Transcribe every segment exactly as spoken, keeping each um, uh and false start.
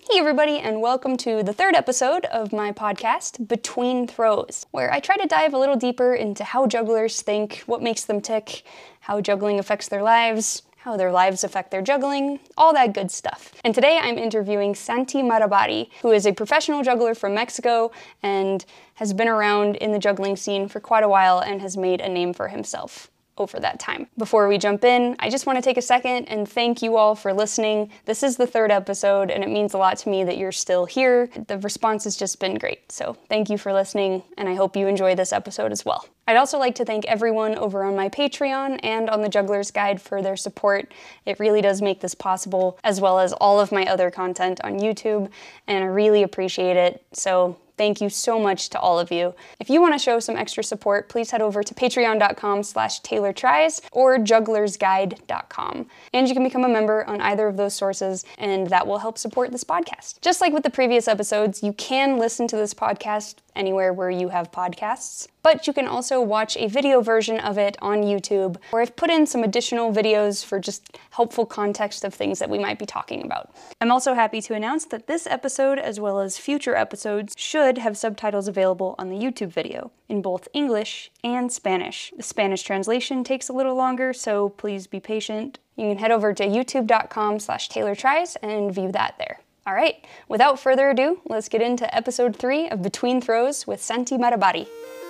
Hey everybody, and welcome to the third episode of my podcast, Between Throws, where I try to dive a little deeper into how jugglers think, what makes them tick, how juggling affects their lives, how their lives affect their juggling, all that good stuff. And today I'm interviewing Santi Marabari, who is a professional juggler from Mexico and has been around in the juggling scene for quite a while and has made a name for himself over that time. Before we jump in, I just want to take a second and thank you all for listening. This is the third episode, and it means a lot to me that you're still here. The response has just been great, so thank you for listening, and I hope you enjoy this episode as well. I'd also like to thank everyone over on my Patreon and on the Juggler's Guide for their support. It really does make this possible, as well as all of my other content on YouTube, and I really appreciate it. So thank you so much to all of you. If you want to show some extra support, please head over to patreon.com slash Taylor Tries or juggler's guide dot com. And you can become a member on either of those sources, and that will help support this podcast. Just like with the previous episodes, you can listen to this podcast anywhere where you have podcasts, but you can also watch a video version of it on YouTube, where I've put in some additional videos for just helpful context of things that we might be talking about. I'm also happy to announce that this episode, as well as future episodes, should have subtitles available on the YouTube video in both English and Spanish. The Spanish translation takes a little longer, so please be patient. You can head over to youtube.com slash Taylor Tries and view that there. All right, without further ado, let's get into episode three of Between Throws with Santi Marabari.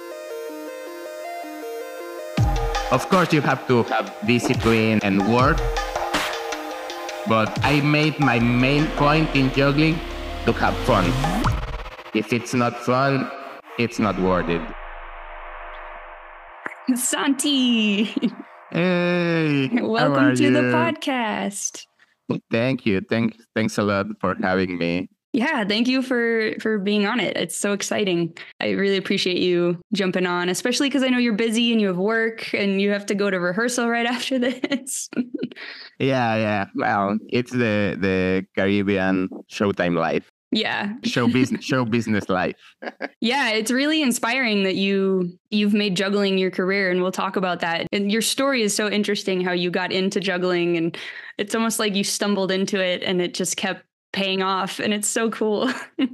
Of course, you have to have discipline and work, but I made my main point in juggling to have fun. If it's not fun, it's not worth it. Santi! Hey! Welcome to you? the podcast. Thank you. Thanks, thanks a lot for having me. Yeah, thank you for for being on it. It's so exciting. I really appreciate you jumping on, especially because I know you're busy and you have work and you have to go to rehearsal right after this. yeah, yeah. Well, it's the the Caribbean Showtime life. Yeah. Show business, show business life. Yeah, it's really inspiring that you you've made juggling your career, and we'll talk about that. And your story is so interesting, how you got into juggling, and it's almost like you stumbled into it and it just kept paying off, and it's so cool.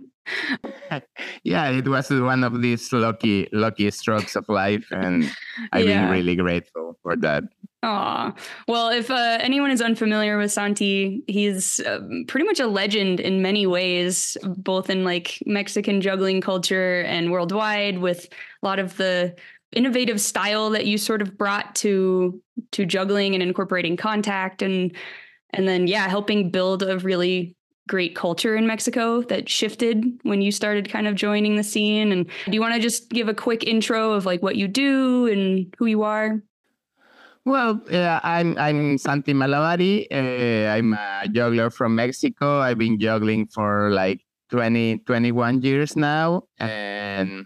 Yeah, it was one of these lucky lucky strokes of life, and I've yeah. been really grateful for that. Aw. Well, if uh, anyone is unfamiliar with Santi, he's uh, pretty much a legend in many ways, both in like Mexican juggling culture and worldwide, with a lot of the innovative style that you sort of brought to to juggling and incorporating contact, and and then yeah, helping build a really great culture in Mexico that shifted when you started kind of joining the scene. And do you want to just give a quick intro of like what you do and who you are? Well, uh, I'm I'm Santi Marabari. Uh, I'm a juggler from Mexico. I've been juggling for like twenty, twenty-one years now, and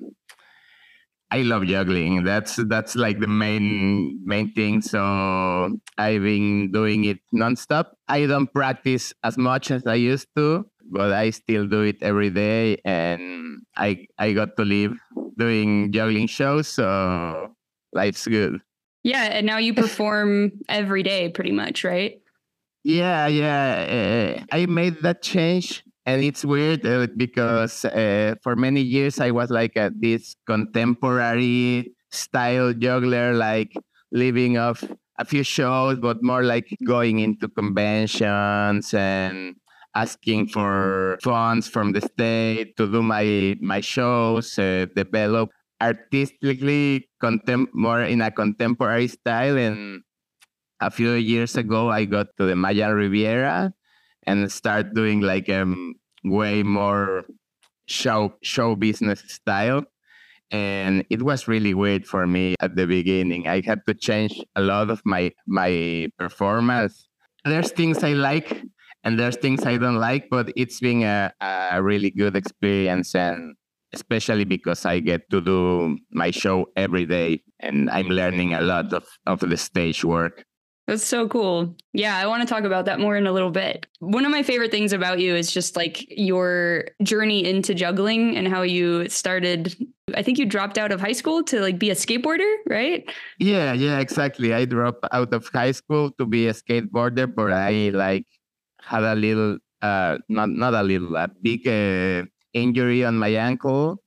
I love juggling. That's that's like the main main thing. So I've been doing it nonstop. I don't practice as much as I used to, but I still do it every day, and I I got to live doing juggling shows, so life's good. Yeah, and now you perform every day pretty much, right? Yeah, yeah. Uh, I made that change, and it's weird uh, because uh, for many years I was like a, this contemporary style juggler, like living off a few shows, but more like going into conventions and asking for funds from the state to do my my shows, uh, develop artistically contem- more in a contemporary style. And a few years ago I got to the Maya Riviera and start doing like um way more show show business style, and it was really weird for me at the beginning. I had to change a lot of my my performance. There's things I like and there's things I don't like, but it's been a, a really good experience, and especially because I get to do my show every day and I'm learning a lot of, of the stage work. That's so cool. Yeah, I want to talk about that more in a little bit. One of my favorite things about you is just like your journey into juggling and how you started. I think you dropped out of high school to like be a skateboarder, right? Yeah, yeah, exactly. I dropped out of high school to be a skateboarder, but I like had a little uh, not not a little, a big uh, injury on my ankle.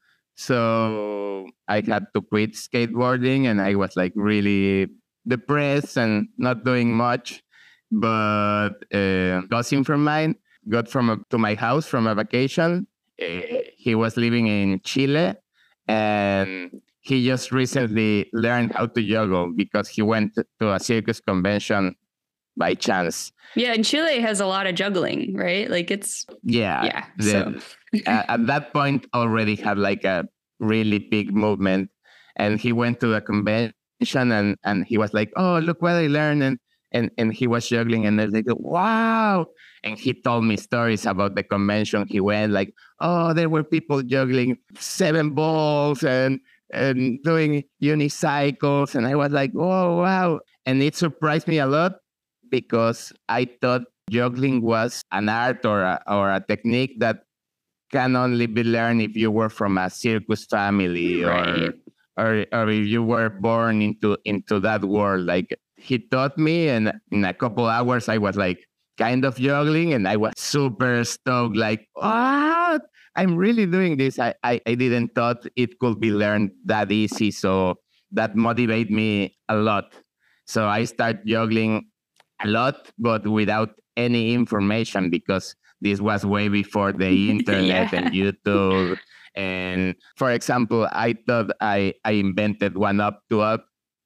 So I had to quit skateboarding, and I was like really depressed and not doing much. But uh, cousin from mine got from a, to my house from a vacation. Uh, he was living in Chile, and he just recently learned how to juggle because he went to a circus convention by chance. Yeah, and Chile has a lot of juggling, right? Like it's yeah. Yeah. The, So uh, at that point, already had like a really big movement, and he went to the convention, and and he was like, "Oh, look what I learned," and and and he was juggling, and I was like, "Wow!" And he told me stories about the convention he went, like, "Oh, there were people juggling seven balls and and doing unicycles," and I was like, "Oh, wow!" And it surprised me a lot because I thought juggling was an art or a, or a technique that can only be learned if you were from a circus family, Right. or, or or if you were born into into that world. Like, he taught me, and in a couple hours I was like kind of juggling, and I was super stoked, like, what? I'm really doing this. I, I, I didn't thought it could be learned that easy. So that motivated me a lot. So I start juggling a lot, but without any information, because this was way before the internet Yeah. and YouTube. And for example, I thought I, I invented one up to up,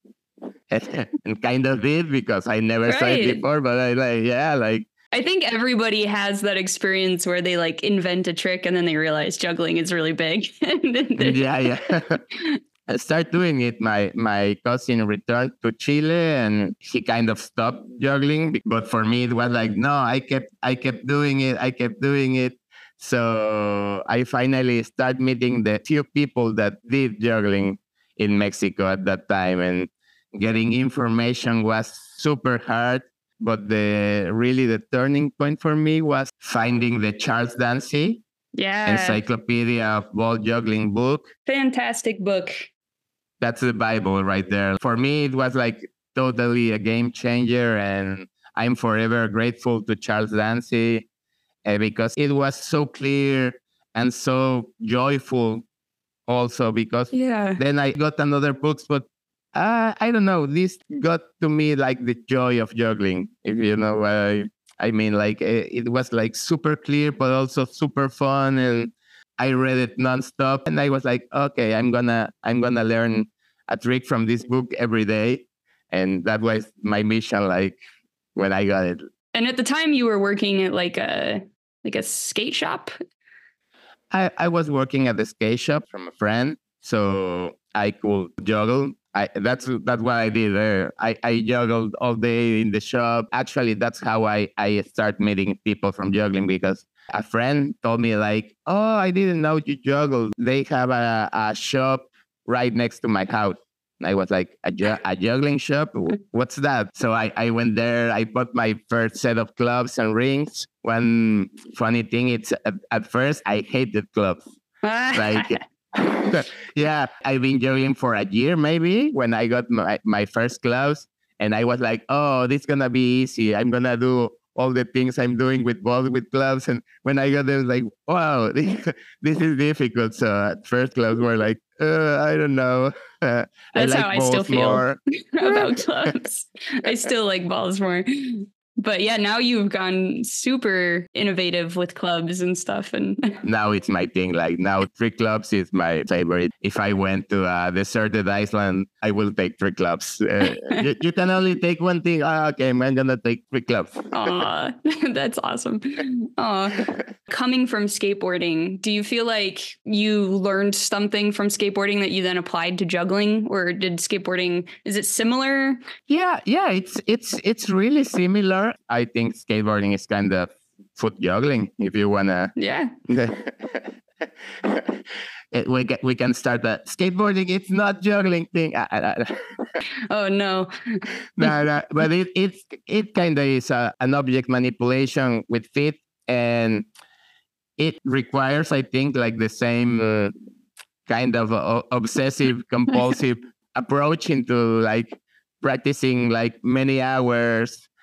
and kind of did, because I never saw it Right. before. But I like, yeah, like, I think everybody has that experience where they like invent a trick and then they realize juggling is really big. And then they're- yeah, yeah. I started doing it. My my cousin returned to Chile, and he kind of stopped juggling. But for me, it was like, no, I kept I kept doing it. I kept doing it. So I finally started meeting the few people that did juggling in Mexico at that time, and getting information was super hard. But the really the turning point for me was finding the Charles Dancy yeah. Encyclopedia of Ball Juggling book. Fantastic book. That's the Bible right there. For me, it was like totally a game changer, and I'm forever grateful to Charles Dancy, uh, because it was so clear and so joyful also, because Yeah. then I got another books, but uh, I don't know, this got to me like the joy of juggling, if you know what I, I mean. Like, it, it was like super clear, but also super fun, and I read it nonstop, and I was like, okay, I'm gonna I'm gonna learn a trick from this book every day, and that was my mission. Like, when I got it. And at the time, you were working at like a like a skate shop. I, I was working at the skate shop from a friend, so I could juggle. I, that's that's what I did there. I, I juggled all day in the shop. Actually, that's how I, I start meeting people from juggling, because a friend told me like, oh, I didn't know you juggled. They have a, a shop right next to my house. And I was like, a, ju- a juggling shop? What's that? So I, I went there. I bought my first set of gloves and rings. One funny thing, it's at, at first I hated gloves. Like, yeah, I've been juggling for a year maybe when I got my, my first gloves. And I was like, oh, this is going to be easy. I'm going to do all the things I'm doing with balls with gloves. And when I got there, I was like, wow, this, this is difficult. So at first gloves were like, uh, I don't know. Uh, That's I like how I still feel more. about gloves. I still like balls more. But yeah, now you've gone super innovative with clubs and stuff. And now it's my thing. Like, now trick clubs is my favorite. If I went to a deserted island, I will take trick clubs. Uh, you, you can only take one thing. Oh, okay, I'm gonna take trick clubs. Aw, that's awesome. Aw. Coming from skateboarding, do you feel like you learned something from skateboarding that you then applied to juggling, or did skateboarding, is it similar? Yeah, yeah, it's it's it's really similar. I think skateboarding is kind of foot juggling, if you wanna. Yeah. It, we can we can start that skateboarding. It's not juggling thing. Uh, uh, Oh no. no, no, but it it's it kind of is a, an object manipulation with feet, and it requires, I think, like the same uh, kind of uh, obsessive compulsive approach into like practicing like many hours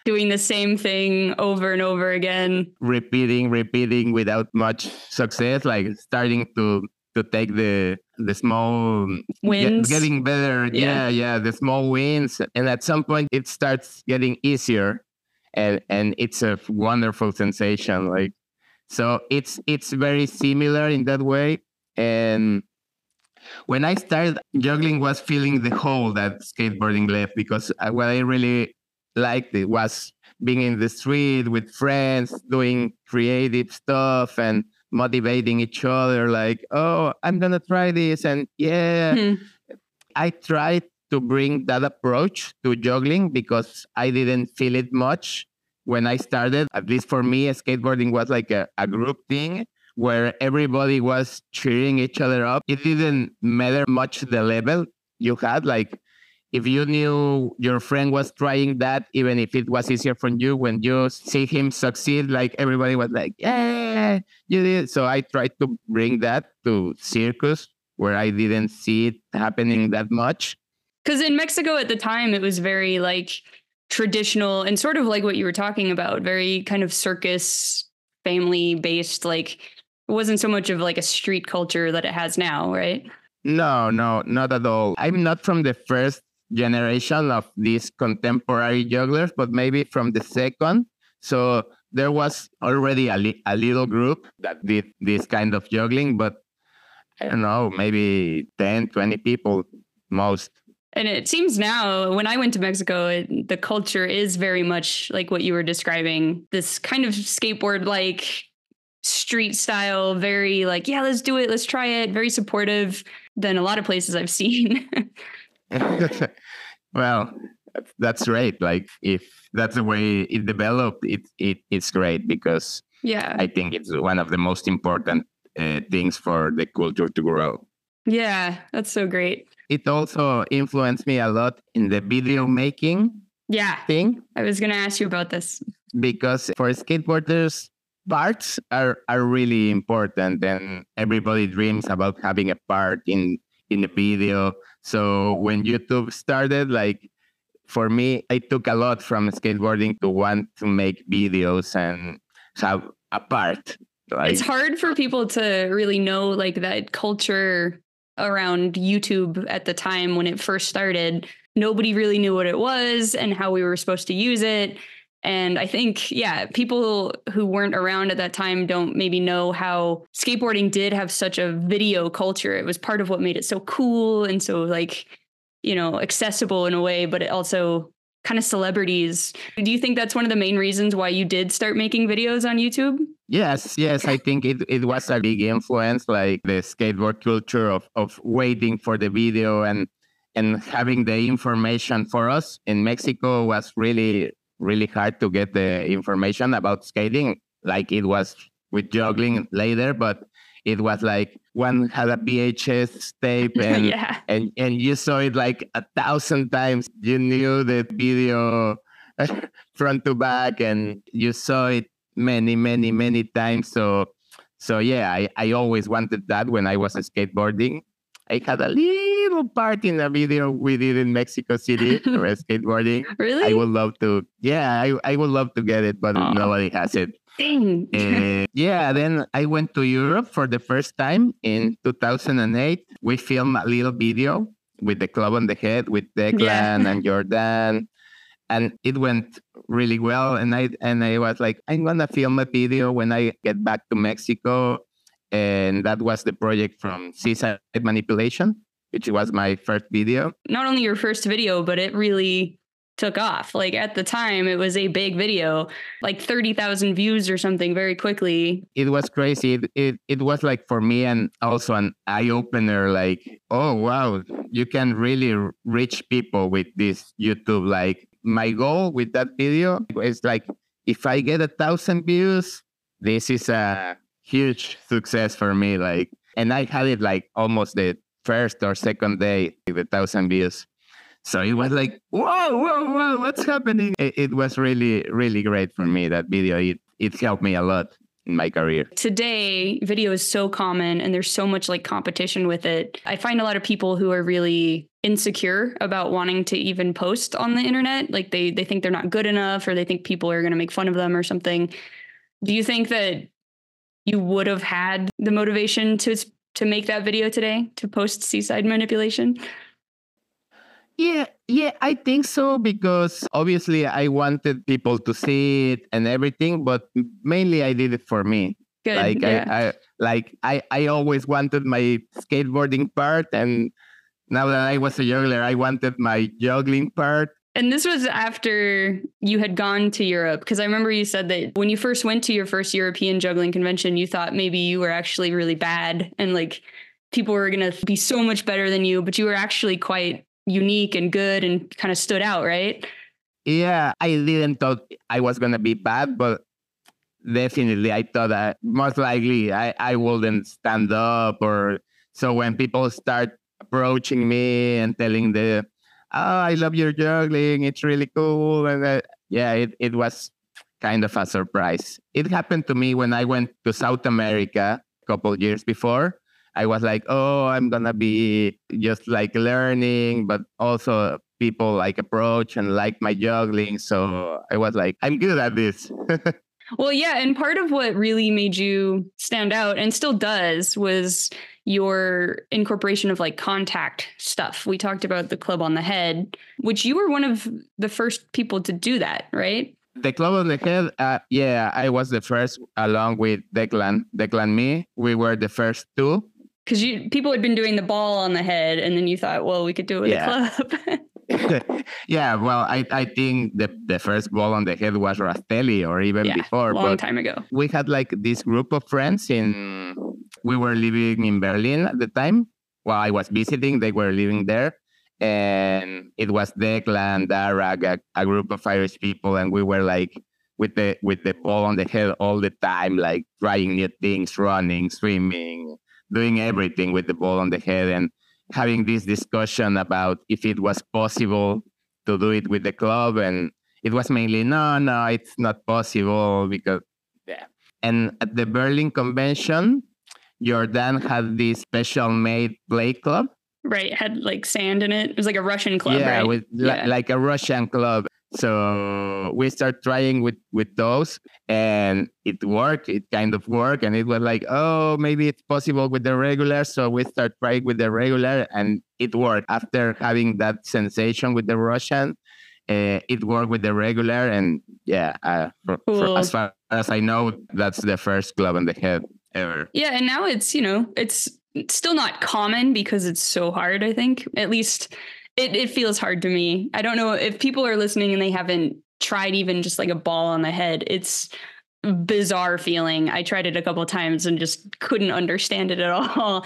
doing the same thing over and over again. Repeating, repeating without much success, like starting to to take the the small wins, get, getting better. Yeah. yeah, yeah, the small wins, and at some point it starts getting easier, and and it's a wonderful sensation. Like so, it's it's very similar in that way. And when I started, juggling was filling the hole that skateboarding left, because I, what I really liked it was being in the street with friends, doing creative stuff and motivating each other. Like, oh, I'm gonna try this, and yeah, Hmm. I tried to bring that approach to juggling because I didn't feel it much when I started. At least for me, skateboarding was like a, a group thing where everybody was cheering each other up. It didn't matter much the level you had. Like if you knew your friend was trying that, even if it was easier for you, when you see him succeed, like everybody was like, yeah, you did. So I tried to bring that to circus where I didn't see it happening that much. Because in Mexico at the time, it was very like traditional and sort of like what you were talking about, very kind of circus family based. Like it wasn't so much of like a street culture that it has now, right? No, no, not at all. I'm not from the first generation of these contemporary jugglers, but maybe from the second. So there was already a, li- a little group that did this kind of juggling, but I don't know, maybe ten, twenty people most. And it seems now, when I went to Mexico, it, the culture is very much like what you were describing, this kind of skateboard-like street style, very like, yeah, let's do it, let's try it, very supportive than a lot of places I've seen. Well, that's great. Like if that's the way it developed, it, it it's great, because yeah, I think it's one of the most important uh, things for the culture to grow. Yeah, that's so great. It also influenced me a lot in the video making Yeah, thing, I was going to ask you about this. because for skateboarders, parts are, are really important, and everybody dreams about having a part in, in a video. So when YouTube started, like for me, I took a lot from skateboarding to want to make videos and have a part. Like, It's hard for people to really know like that culture around YouTube at the time when it first started. Nobody really knew what it was and how we were supposed to use it. And I think, yeah, people who weren't around at that time don't maybe know how skateboarding did have such a video culture. It was part of what made it so cool and so like, you know, accessible in a way, but it also kind of celebrities. Do you think that's one of the main reasons why you did start making videos on YouTube? Yes, yes, I think it, it was a big influence, like the skateboard culture of, of waiting for the video and and having the information. For us in Mexico was really, really hard to get the information about skating, like it was with juggling later, but it was like one had a V H S tape and, yeah. and, and you saw it like a thousand times. You knew the video front to back and you saw it many, many, many times. So, so yeah, I, I always wanted that when I was skateboarding. I had a little part in a video we did in Mexico City for skateboarding. Really? I would love to, yeah, I, I would love to get it, but Aww. Nobody has it. Dang. uh, yeah, then I went to Europe for the first time in two thousand eight. We filmed a little video with the Club on the Head with Declan yeah. and Jordan. And it went really well. And I and I was like, I'm gonna film a video when I get back to Mexico. And that was the project from Seaside Manipulation, which was my first video. Not only your first video, but it really took off. Like at the time, it was a big video, like thirty thousand views or something very quickly. It was crazy. It, it, it was like for me and also an eye opener, like, oh, wow, you can really reach people with this YouTube. Like my goal with that video is like, if I get a thousand views, this is a huge success for me. Like, and I had it like almost the first or second day with a thousand views. So it was like, whoa, whoa, whoa, what's happening? It, it was really, really great for me, that video. It, it helped me a lot in my career. Today, video is so common and there's so much like competition with it. I find a lot of people who are really insecure about wanting to even post on the internet. Like they they think they're not good enough, or they think people are going to make fun of them or something. Do you think that you would have had the motivation to to make that video today, to post Seaside Manipulation? Yeah, yeah, I think so, because obviously I wanted people to see it and everything, but mainly I did it for me. Good. Like yeah. I, I like I, I always wanted my skateboarding part, and now that I was a juggler, I wanted my juggling part. And this was after you had gone to Europe, because I remember you said that when you first went to your first European juggling convention, you thought maybe you were actually really bad and like people were going to be so much better than you, but you were actually quite unique and good and kind of stood out, right? Yeah, I didn't thought I was going to be bad, but definitely I thought that most likely I, I wouldn't stand up. Or so when people start approaching me and telling the, oh, I love your juggling, it's really cool. And uh, yeah, it, it was kind of a surprise. It happened to me when I went to South America a couple years before. I was like, oh, I'm going to be just like learning, but also people like approach and like my juggling. So I was like, I'm good at this. Well, yeah. And part of what really made you stand out, and still does, was your incorporation of like contact stuff. We talked about the club on the head, which you were one of the first people to do that, right? The club on the head, uh, yeah, I was the first, along with Declan, Declan me. We were the first two. Because you people had been doing the ball on the head, and then you thought, well, we could do it with yeah. a club. yeah, well, I, I think the, the first ball on the head was Rastelli, or even yeah, before. long time ago. We had like this group of friends in, we were living in Berlin at the time. While I was visiting, they were living there. And it was Declan, Darag, a, a group of Irish people. And we were like with the with the ball on the head all the time, like trying new things, running, swimming, doing everything with the ball on the head, and having this discussion about if it was possible to do it with the club. And it was mainly, no, no, it's not possible because, yeah. And at the Berlin convention, Jordan had this special made play club. Right, had like sand in it. It was like a Russian club, yeah, right? With yeah, like a Russian club. So we start trying with, with those, and it worked. It kind of worked. And it was like, oh, maybe it's possible with the regular. So we start trying with the regular, and it worked. After having that sensation with the Russian, uh, it worked with the regular. And yeah, uh, for, cool. for, as far as I know, that's the first club on the head ever. Yeah, and now it's, you know, it's still not common because it's so hard, I think. At least It it feels hard to me. I don't know if people are listening and they haven't tried even just like a ball on the head. It's a bizarre feeling. I tried it a couple of times and just couldn't understand it at all.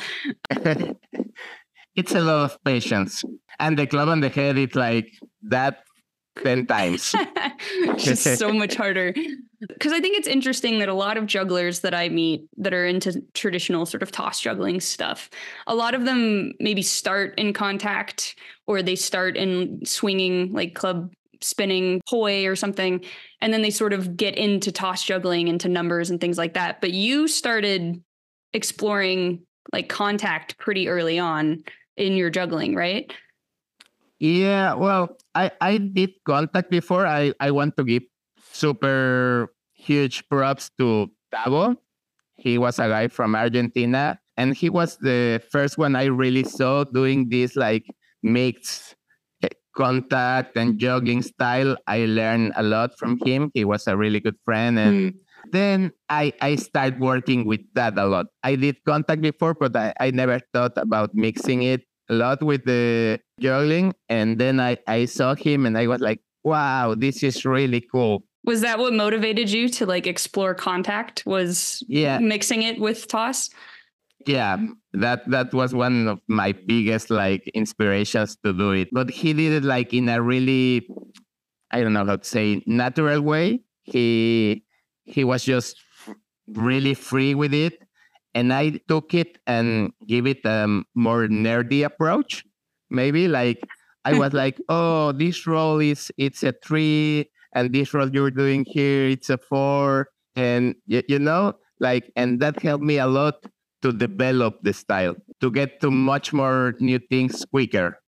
It's a lot of patience. And the club on the head, it's like that ten times. Just so much harder. Because I think it's interesting that a lot of jugglers that I meet that are into traditional sort of toss juggling stuff, a lot of them maybe start in contact, or they start in swinging, like club spinning poi or something, and then they sort of get into toss juggling, into numbers and things like that. But you started exploring like contact pretty early on in your juggling, right? Yeah, well, I, I did contact before. I, I want to give super huge props to Tavo. He was a guy from Argentina, and he was the first one I really saw doing this like mixed contact and jogging style. I learned a lot from him. He was a really good friend. And mm. then I, I started working with that a lot. I did contact before, but I, I never thought about mixing it a lot with the juggling. And then I, I saw him and I was like, wow, this is really cool. Was that what motivated you to like explore contact, was yeah. mixing it with toss? Yeah, that that was one of my biggest like inspirations to do it. But he did it like in a really, I don't know how to say, natural way. He he was just really free with it. And I took it and give it a more nerdy approach. Maybe like I was like, oh, this roll is it's a three, and this roll you're doing here, it's a four. And you, you know, like, and that helped me a lot to develop the style, to get to much more new things quicker.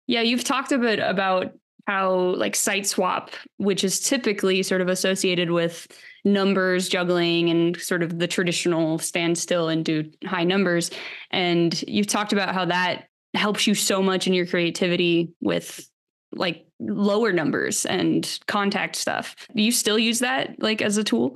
Yeah, you've talked a bit about how like site swap, which is typically sort of associated with numbers juggling and sort of the traditional stand still and do high numbers. And you've talked about how that helps you so much in your creativity with like lower numbers and contact stuff. Do you still use that like as a tool?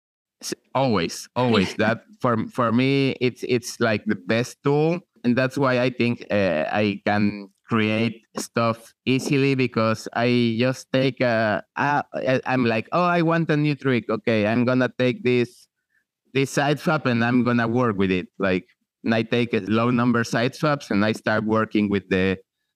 Always, always. That for for me, it's it's like the best tool, and that's why I think uh, I can create stuff easily because I just take a. a I'm like, oh, I want a new trick. Okay, I'm gonna take this this side swap and I'm gonna work with it. Like, and I take a low number side swaps and I start working with the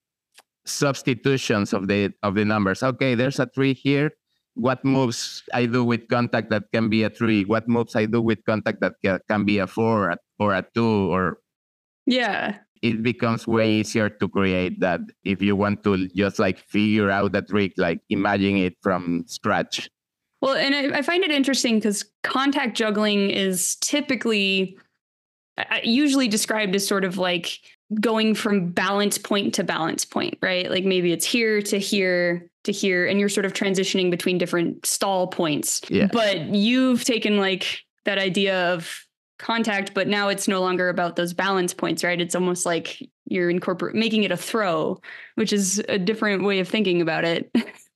substitutions of the of the numbers. Okay, there's a three here. What moves I do with contact that can be a three? What moves I do with contact that ca- can be a four or a two? Or yeah, it becomes way easier to create that if you want to just like figure out the trick, like imagine it from scratch. Well, and I, I find it interesting because contact juggling is typically uh, usually described as sort of like going from balance point to balance point, right? Like maybe it's here to here to here, and you're sort of transitioning between different stall points. Yeah. But you've taken like that idea of contact, but now it's no longer about those balance points, right? It's almost like you're incorporate making it a throw, which is a different way of thinking about it.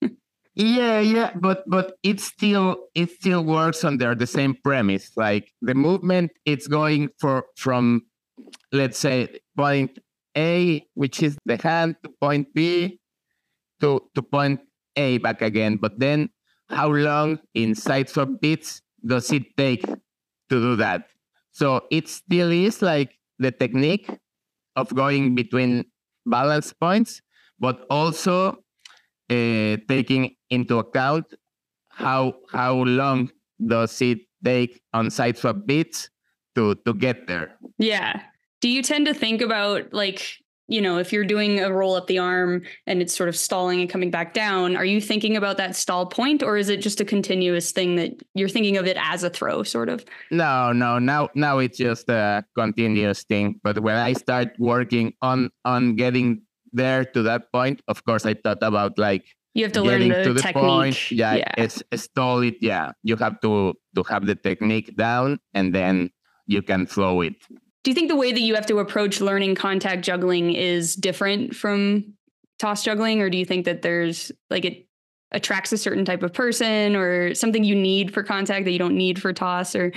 Yeah, yeah, but but it still it still works under the same premise. Like the movement, it's going for from, let's say, point A, which is the hand, to point B, to to point A back again. But then, how long in side swap beats does it take to do that? So it still is like the technique of going between balance points, but also uh, taking into account how how long does it take on side swap beats to to get there. Yeah. Do you tend to think about like, you know, if you're doing a roll up the arm and it's sort of stalling and coming back down, are you thinking about that stall point, or is it just a continuous thing that you're thinking of it as a throw sort of? No, no, now now it's just a continuous thing. But when I start working on on getting there to that point, of course I thought about like you have to learn getting the to the technique. point. Yeah, yeah. it's stall it. Yeah, you have to to have the technique down, and then you can flow it. Do you think the way that you have to approach learning contact juggling is different from toss juggling, or do you think that there's like it attracts a certain type of person or something you need for contact that you don't need for toss? Or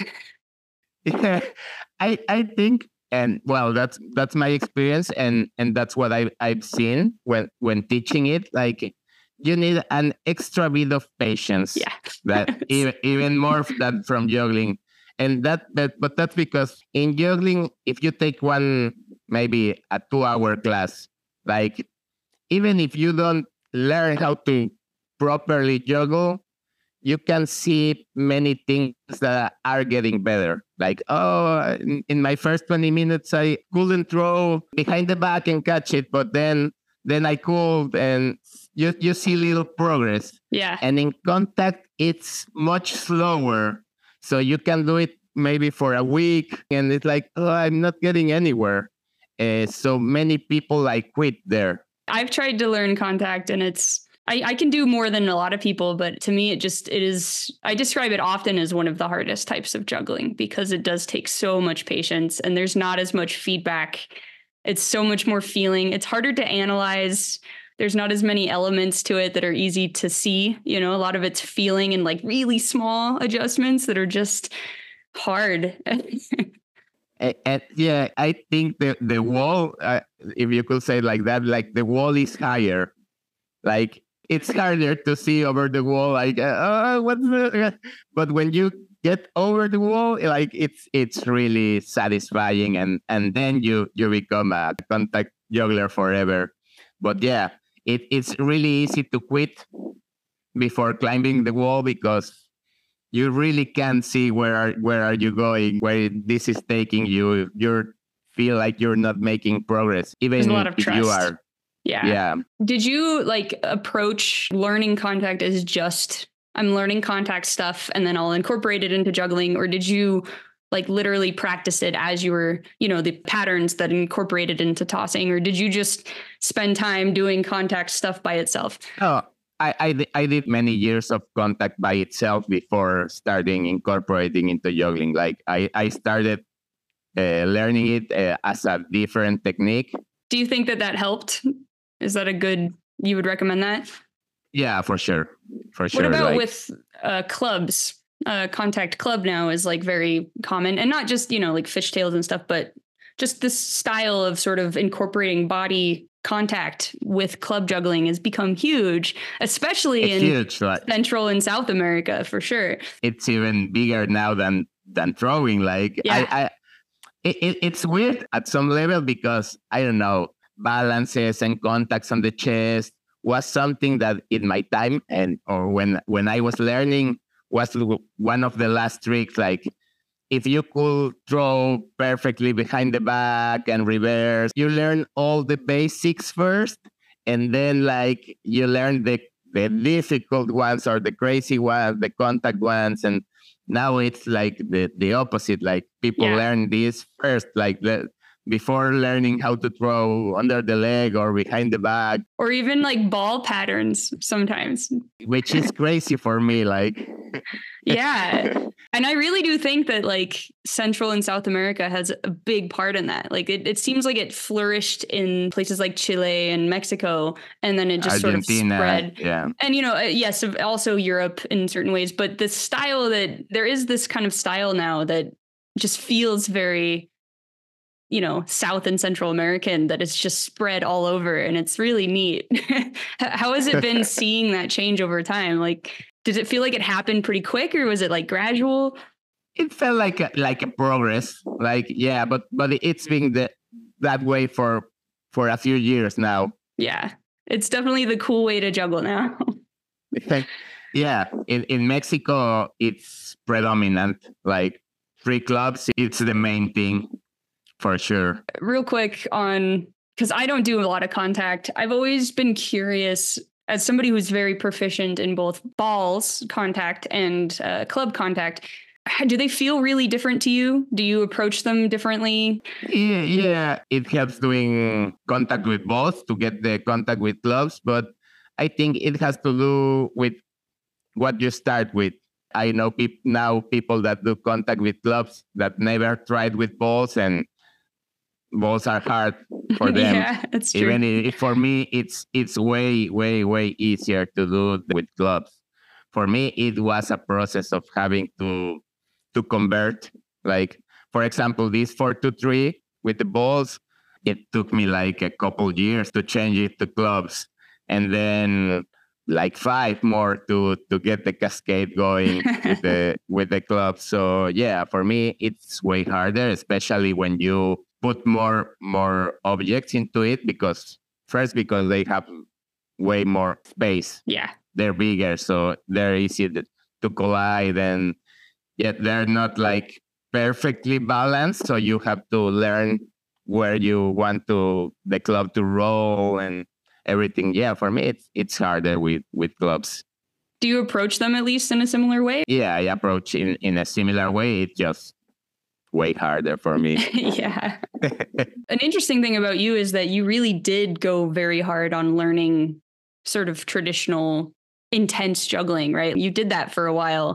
Yeah, I I think, and well, that's that's my experience, and and that's what I I've seen when when teaching it. Like, you need an extra bit of patience. Yeah, that even even more than from juggling. And that, that, but that's because in juggling, if you take one, maybe a two hour class, like even if you don't learn how to properly juggle, you can see many things that are getting better. Like, oh, in, in my first twenty minutes, I couldn't throw behind the back and catch it, but then then I could, and you, you see little progress. Yeah. And in contact, it's much slower. So you can do it maybe for a week, and it's like, oh, I'm not getting anywhere. Uh, so many people like quit there. I've tried to learn contact, and it's I, I can do more than a lot of people, but to me, it just it is. I describe it often as one of the hardest types of juggling because it does take so much patience, and there's not as much feedback. It's so much more feeling. It's harder to analyze. There's not as many elements to it that are easy to see. You know, a lot of it's feeling and like really small adjustments that are just hard. and, and yeah, I think the the wall, uh, if you could say it like that, like the wall is higher. Like it's harder to see over the wall. Like, uh, oh, what's the? But when you get over the wall, like it's it's really satisfying, and and then you you become a contact juggler forever. But yeah, it, it's really easy to quit before climbing the wall because you really can't see where are where are you going, where this is taking you. You feel like you're not making progress, even There's a lot of if trust. you are. Yeah. Yeah. Did you like approach learning contact as just I'm learning contact stuff and then I'll incorporate it into juggling, or did you like literally practiced it as you were, you know, the patterns that incorporated into tossing, or did you just spend time doing contact stuff by itself? Oh, I, I, I did many years of contact by itself before starting incorporating into juggling. Like I, I started uh, learning it uh, as a different technique. Do you think that that helped? Is that a good, you would recommend that? Yeah, for sure. For sure. What about like, with uh, clubs? Uh, contact club now is like very common, and not just, you know, like fishtails and stuff, but just this style of sort of incorporating body contact with club juggling has become huge, especially it's in huge, like, Central and South America, for sure. It's even bigger now than than throwing. Like Yeah. I, I it, it, it's weird at some level because I don't know, balances and contacts on the chest was something that in my time and or when when I was learning was one of the last tricks. Like if you could throw perfectly behind the back and reverse, you learn all the basics first, and then like you learn the the difficult ones or the crazy ones, the contact ones, and now it's like the the opposite. Like people Yeah. learn this first, like the before learning how to throw under the leg or behind the back, or even like ball patterns sometimes, which is crazy for me. Like, yeah. And I really do think that like Central and South America has a big part in that. Like it, it seems like it flourished in places like Chile and Mexico, and then it just Argentina, sort of spread. Yeah. And, you know, yes, also Europe in certain ways, but the style that there is this kind of style now that just feels very, you know, South and Central American, that it's just spread all over, and it's really neat. How has it been seeing that change over time? Like, did it feel like it happened pretty quick, or was it like gradual? It felt like a, like a progress. Like, yeah, but but it's been the, that way for for a few years now. Yeah, it's definitely the cool way to juggle now. Yeah, in, in Mexico, it's predominant. Like three clubs, it's the main thing. For sure. Real quick on, because I don't do a lot of contact. I've always been curious, as somebody who's very proficient in both balls contact and uh, club contact, do they feel really different to you? Do you approach them differently? Yeah, yeah. It helps doing contact with balls to get the contact with clubs, but I think it has to do with what you start with. I know pe- now people that do contact with clubs that never tried with balls, and balls are hard for them. Yeah, that's true. Even if for me, it's it's way, way, way easier to do with clubs. For me, it was a process of having to to convert. Like, for example, this four two three with the balls, it took me like a couple years to change it to clubs, and then like five more to to get the cascade going with the with the clubs. So yeah, for me, it's way harder, especially when you put more more objects into it, because first because they have way more space. Yeah, they're bigger, so they're easy to, to collide, and yet they're not like perfectly balanced. So you have to learn where you want to the club to roll and everything. Yeah, for me it's it's harder with with clubs. Do you approach them at least in a similar way? Yeah, I approach in in a similar way. It's just way harder for me. Yeah. An interesting thing about you is that you really did go very hard on learning sort of traditional intense juggling, right? You did that for a while.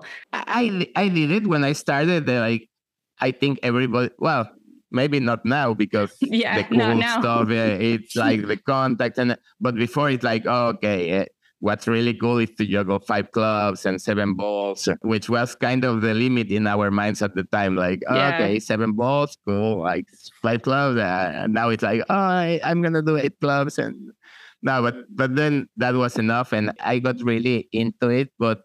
I I did it when I started. Like, I think everybody, well, maybe not now because yeah, the cool not now. stuff, uh, it's like the contact, and but before it's like, oh, okay, uh, what's really cool is to juggle five clubs and seven balls, which was kind of the limit in our minds at the time. Like, oh, Yeah. okay, seven balls, cool. Like five clubs, uh, and now it's like, oh, I, I'm gonna do eight clubs, and no, but but then that was enough, and I got really into it, but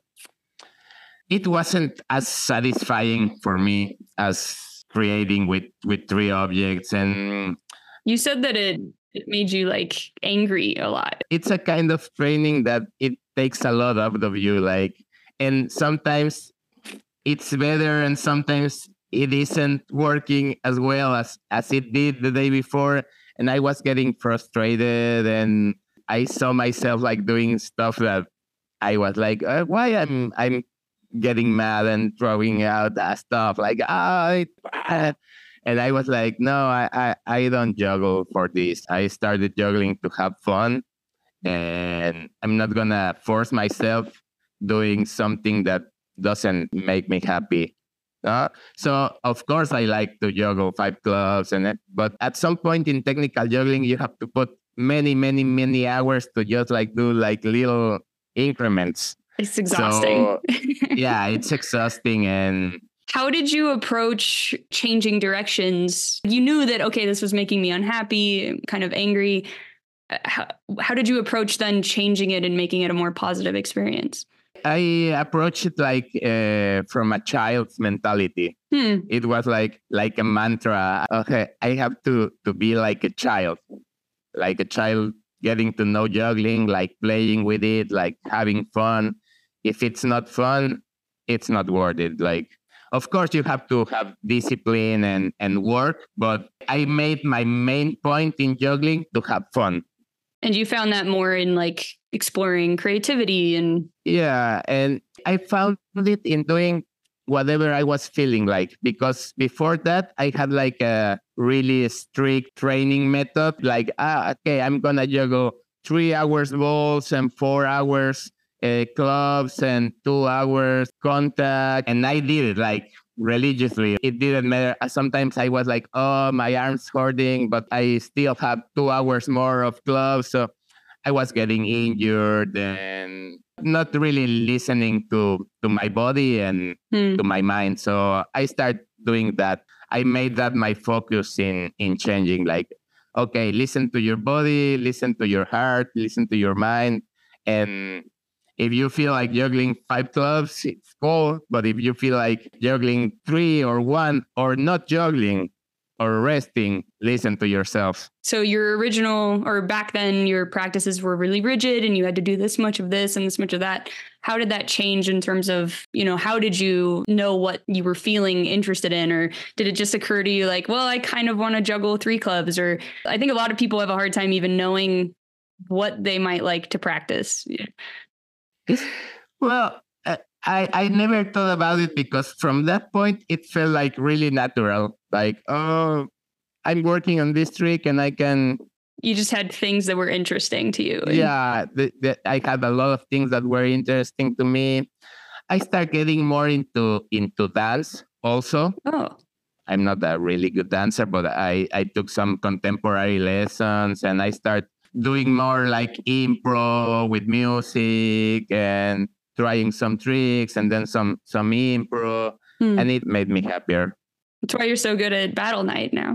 it wasn't as satisfying for me as creating with with three objects. And you said that it it made you like angry a lot. It's a kind of training that it takes a lot out of you, like, and sometimes it's better and sometimes it isn't working as well as as it did the day before, and I was getting frustrated, and I saw myself like doing stuff that I was like, uh, why I'm I'm getting mad and throwing out that stuff like, ah, oh, and I was like, no, I, I, I don't juggle for this. I started juggling to have fun, and I'm not going to force myself doing something that doesn't make me happy. Uh, so, of course, I like to juggle five clubs, and but at some point in technical juggling, you have to put many, many, many hours to just like do like little increments. It's exhausting. So, yeah, it's exhausting. And how did you approach changing directions? You knew that, okay, this was making me unhappy, kind of angry. How, how did you approach then changing it and making it a more positive experience? I approached it like uh, from a child's mentality. Hmm. It was like like a mantra. Okay, I have to, to be like a child, like a child getting to know juggling, like playing with it, like having fun. If it's not fun, it's not worth it. Like, of course, you have to have discipline and, and work, but I made my main point in juggling to have fun. And you found that more in like exploring creativity and... Yeah, and I found it in doing whatever I was feeling like, because before that, I had like a really strict training method. Like, ah, okay, I'm going to juggle three hours balls and four hours uh, clubs and two hours contact. And I did it like religiously. It didn't matter. Sometimes I was like, oh, my arm's hurting, but I still have two hours more of clubs. So I was getting injured and not really listening to, to my body and hmm. to my mind. So I started doing that. I made that my focus in, in changing. Like, okay, listen to your body, listen to your heart, listen to your mind. And if you feel like juggling five clubs, it's cool. But if you feel like juggling three or one or not juggling or resting, listen to yourself. So your original, or back then, your practices were really rigid and you had to do this much of this and this much of that. How did that change in terms of, you know, how did you know what you were feeling interested in? Or did it just occur to you like, well, I kind of want to juggle three clubs? Or I think a lot of people have a hard time even knowing what they might like to practice. Well, I, I never thought about it because from that point, it felt like really natural. Like, oh, I'm working on this trick and I can... You just had things that were interesting to you. Yeah, the, the, I had a lot of things that were interesting to me. I started getting more into, into dance also. Oh. I'm not a really good dancer, but I, I took some contemporary lessons and I started doing more like improv with music and trying some tricks and then some some improv, hmm. and it made me happier. That's why you're so good at Battle Night now.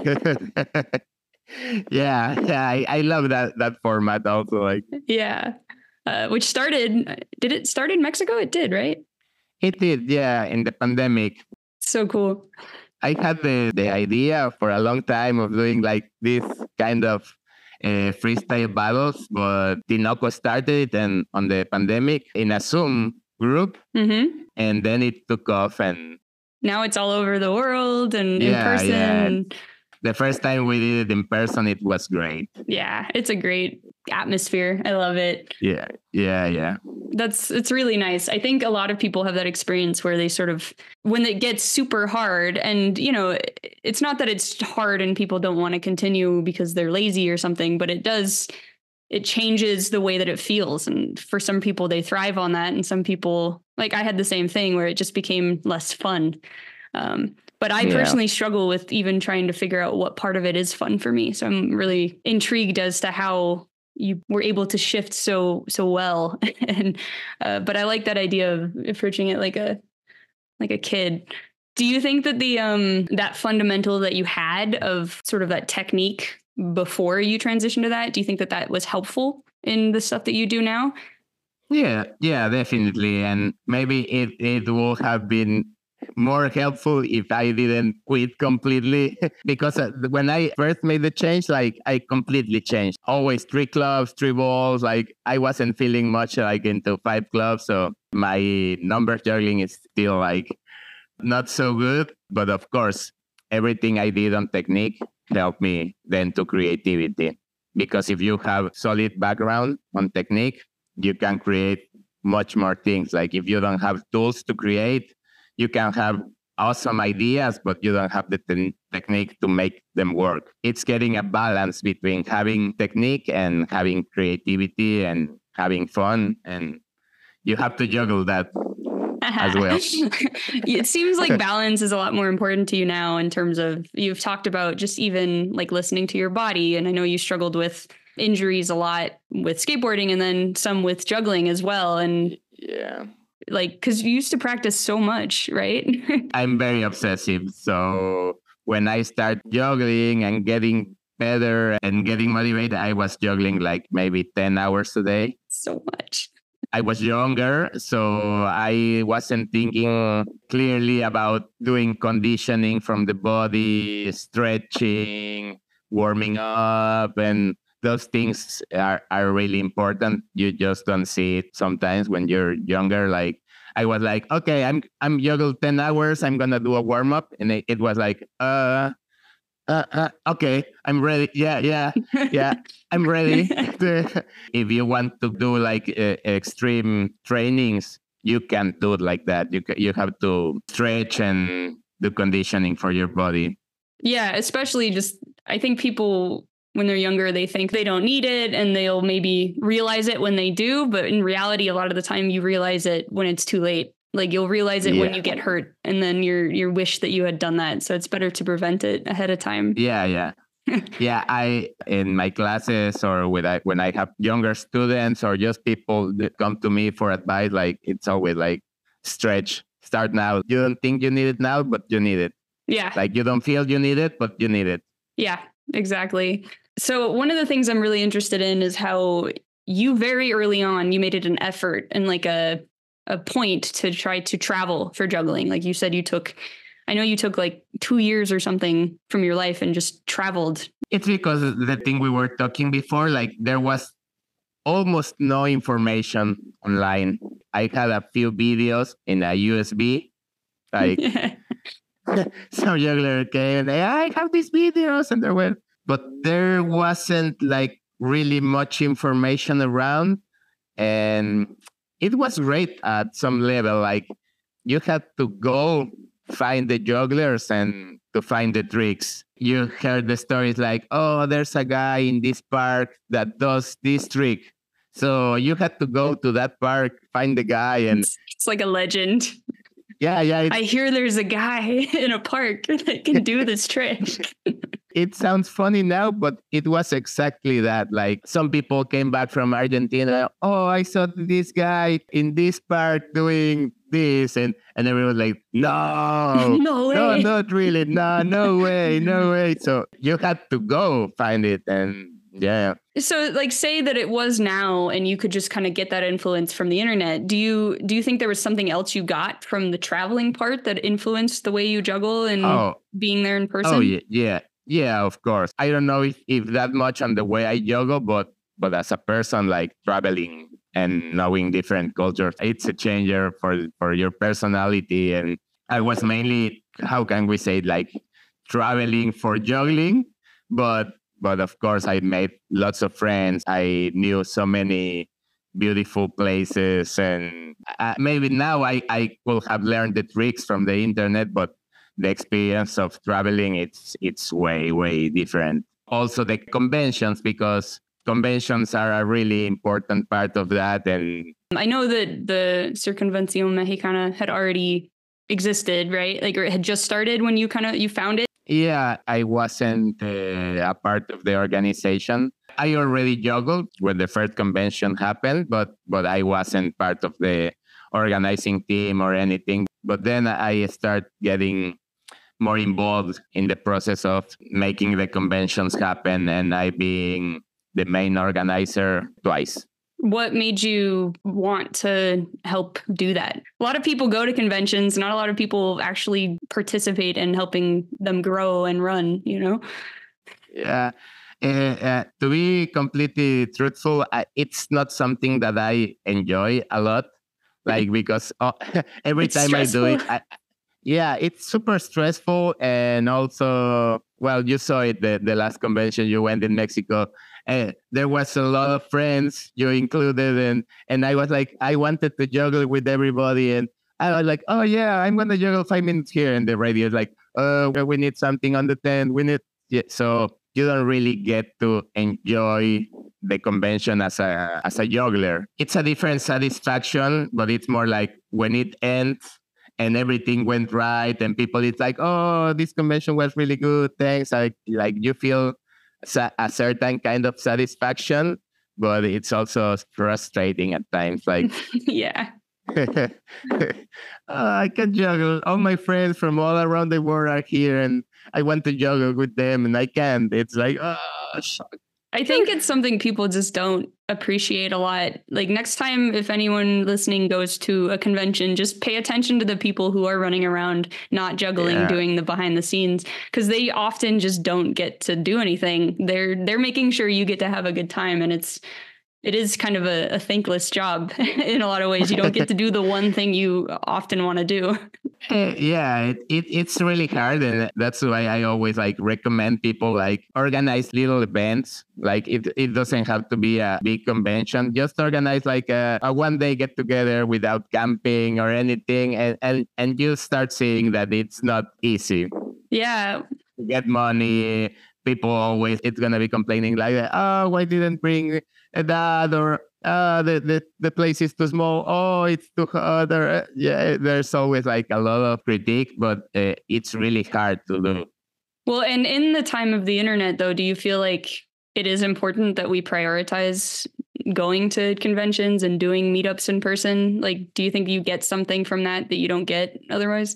yeah, yeah, I, I love that that format also. Like, yeah, uh, which started. Did it start in Mexico? It did, right? It did, yeah. In the pandemic. So cool. I had the the idea for a long time of doing like this kind of Uh, freestyle battles, but Tinoco started it and on the pandemic in a Zoom group, mm-hmm. and then it took off, and now it's all over the world and yeah, in person. Yeah. The first time we did it in person, it was great. Yeah, it's a great atmosphere. I love it. Yeah, yeah, yeah. That's, it's really nice. I think a lot of people have that experience where they sort of, when it gets super hard and, you know, it's not that it's hard and people don't want to continue because they're lazy or something, but it does, it changes the way that it feels. And for some people, they thrive on that. And some people, like I had the same thing where it just became less fun. Um, But I personally yeah. struggle with even trying to figure out what part of it is fun for me. So I'm really intrigued as to how you were able to shift so so well. and uh, but I like that idea of approaching it like a like a kid. Do you think that the um that fundamental that you had of sort of that technique before you transitioned to that, do you think that that was helpful in the stuff that you do now? Yeah, yeah, definitely. And maybe it it would have been more helpful if I didn't quit completely, because when I first made the change, like I completely changed. Always three clubs, three balls. Like I wasn't feeling much like into five clubs. So my number juggling is still like not so good. But of course, everything I did on technique helped me then to creativity. Because if you have solid background on technique, you can create much more things. Like if you don't have tools to create, you can have awesome ideas, but you don't have the te- technique to make them work. It's getting a balance between having technique and having creativity and having fun. And you have to juggle that as well. It seems like balance is a lot more important to you now in terms of, you've talked about just even like listening to your body. And I know you struggled with injuries a lot with skateboarding and then some with juggling as well. And yeah, like, because you used to practice so much, right? I'm very obsessive. So when I start juggling and getting better and getting motivated, I was juggling like maybe ten hours a day. So much. I was younger, so I wasn't thinking clearly about doing conditioning from the body, stretching, warming up, and those things are, are really important. You just don't see it sometimes when you're younger. Like I was like, okay, I'm I'm juggled ten hours. I'm gonna do a warm up, and it, it was like, uh, uh, uh, okay, I'm ready. Yeah, yeah, yeah, I'm ready. If you want to do like uh, extreme trainings, you can't do it like that. You ca- you have to stretch and do conditioning for your body. Yeah, especially just, I think people, when they're younger, they think they don't need it and they'll maybe realize it when they do. But in reality, a lot of the time you realize it when it's too late. Like you'll realize it Yeah. when you get hurt and then you're, you wish that you had done that. So it's better to prevent it ahead of time. Yeah, yeah. Yeah, I in my classes or when I when I have younger students or just people that come to me for advice, like it's always like stretch, start now. You don't think you need it now, but you need it. Yeah. Like you don't feel you need it, but you need it. Yeah, exactly. So one of the things I'm really interested in is how you very early on, you made it an effort and like a a point to try to travel for juggling. Like you said, you took, I know you took like two years or something from your life and just traveled. It's because the thing we were talking before, like there was almost no information online. I had a few videos in a U S B, like some juggler came and I have these videos and there were, but there wasn't like really much information around. And it was great at some level. Like you had to go find the jugglers and to find the tricks. You heard the stories like, oh, there's a guy in this park that does this trick. So you had to go to that park, find the guy, and It's, it's like a legend. yeah, yeah. It, I hear there's a guy in a park that can do this trick. it sounds funny now, but it was exactly that. Like some people came back from Argentina. Oh, I saw this guy in this park doing this, and and everyone was like, no, No way. no, not really, no, no way, no way. So you had to go find it, and yeah. So like say that it was now and you could just kind of get that influence from the internet. Do you do you think there was something else you got from the traveling part that influenced the way you juggle and Oh, being there in person? oh yeah, yeah, yeah. Of course, I don't know if, if that much on the way I juggle, but but as a person, like traveling and knowing different cultures, it's a changer for for your personality. And I was mainly, how can we say, like traveling for juggling, but but of course I made lots of friends. I knew so many beautiful places, and uh, maybe now I I could have learned the tricks from the internet, but the experience of traveling, it's it's way way different. Also the conventions, because conventions are a really important part of that. And I know that the Circunvención Mexicana had already existed, right? Like, or it had just started when you kind of you found it. yeah, I wasn't uh, a part of the organization. I already juggled when the first convention happened, but but I wasn't part of the organizing team or anything. But then I start getting more involved in the process of making the conventions happen, and I being the main organizer twice. What made you want to help do that? A lot of people go to conventions, not a lot of people actually participate in helping them grow and run, you know? Yeah. Uh, uh, to be completely truthful, I, it's not something that I enjoy a lot. Like because uh, every It's time I do it, stressful. I, Yeah, it's super stressful. And also, well, you saw it the, the last convention you went in Mexico. And there was a lot of friends, you included. And, and I was like, I wanted to juggle with everybody. And I was like, oh, yeah, I'm going to juggle five minutes here. And the radio is like, oh, we need something on the tent. We need. Yeah. So you don't really get to enjoy the convention as a as a juggler. It's a different satisfaction, but it's more like when it ends and everything went right and people it's like, oh, this convention was really good, thanks. Like like you feel sa- a certain kind of satisfaction, but it's also frustrating at times. Like Yeah. oh, I can juggle. All my friends from all around the world are here, and I want to juggle with them, and I can't. It's like, oh, shucks. I think it's something people just don't appreciate a lot. Like next time, if anyone listening goes to a convention, just pay attention to the people who are running around, not juggling, Yeah. doing the behind the scenes, because they often just don't get to do anything. They're they're making sure you get to have a good time, and it's it is kind of a, a thankless job in a lot of ways. You don't get to do the one thing you often want to do. Eh, yeah, it, it it's really hard, and that's why I always like recommend people like organize little events. Like it it doesn't have to be a big convention. Just organize like a, a one day get together without camping or anything, and and and you start seeing that it's not easy Yeah. to get money. People always it's gonna be complaining like, oh, why didn't bring that, or uh the, the the place is too small, oh, it's too hot, or uh, yeah, there's always like a lot of critique, but uh, it's really hard to do. Well, and in the time of the internet, though, do you feel like it is important that we prioritize going to conventions and doing meetups in person? Like, do you think you get something from that that you don't get otherwise?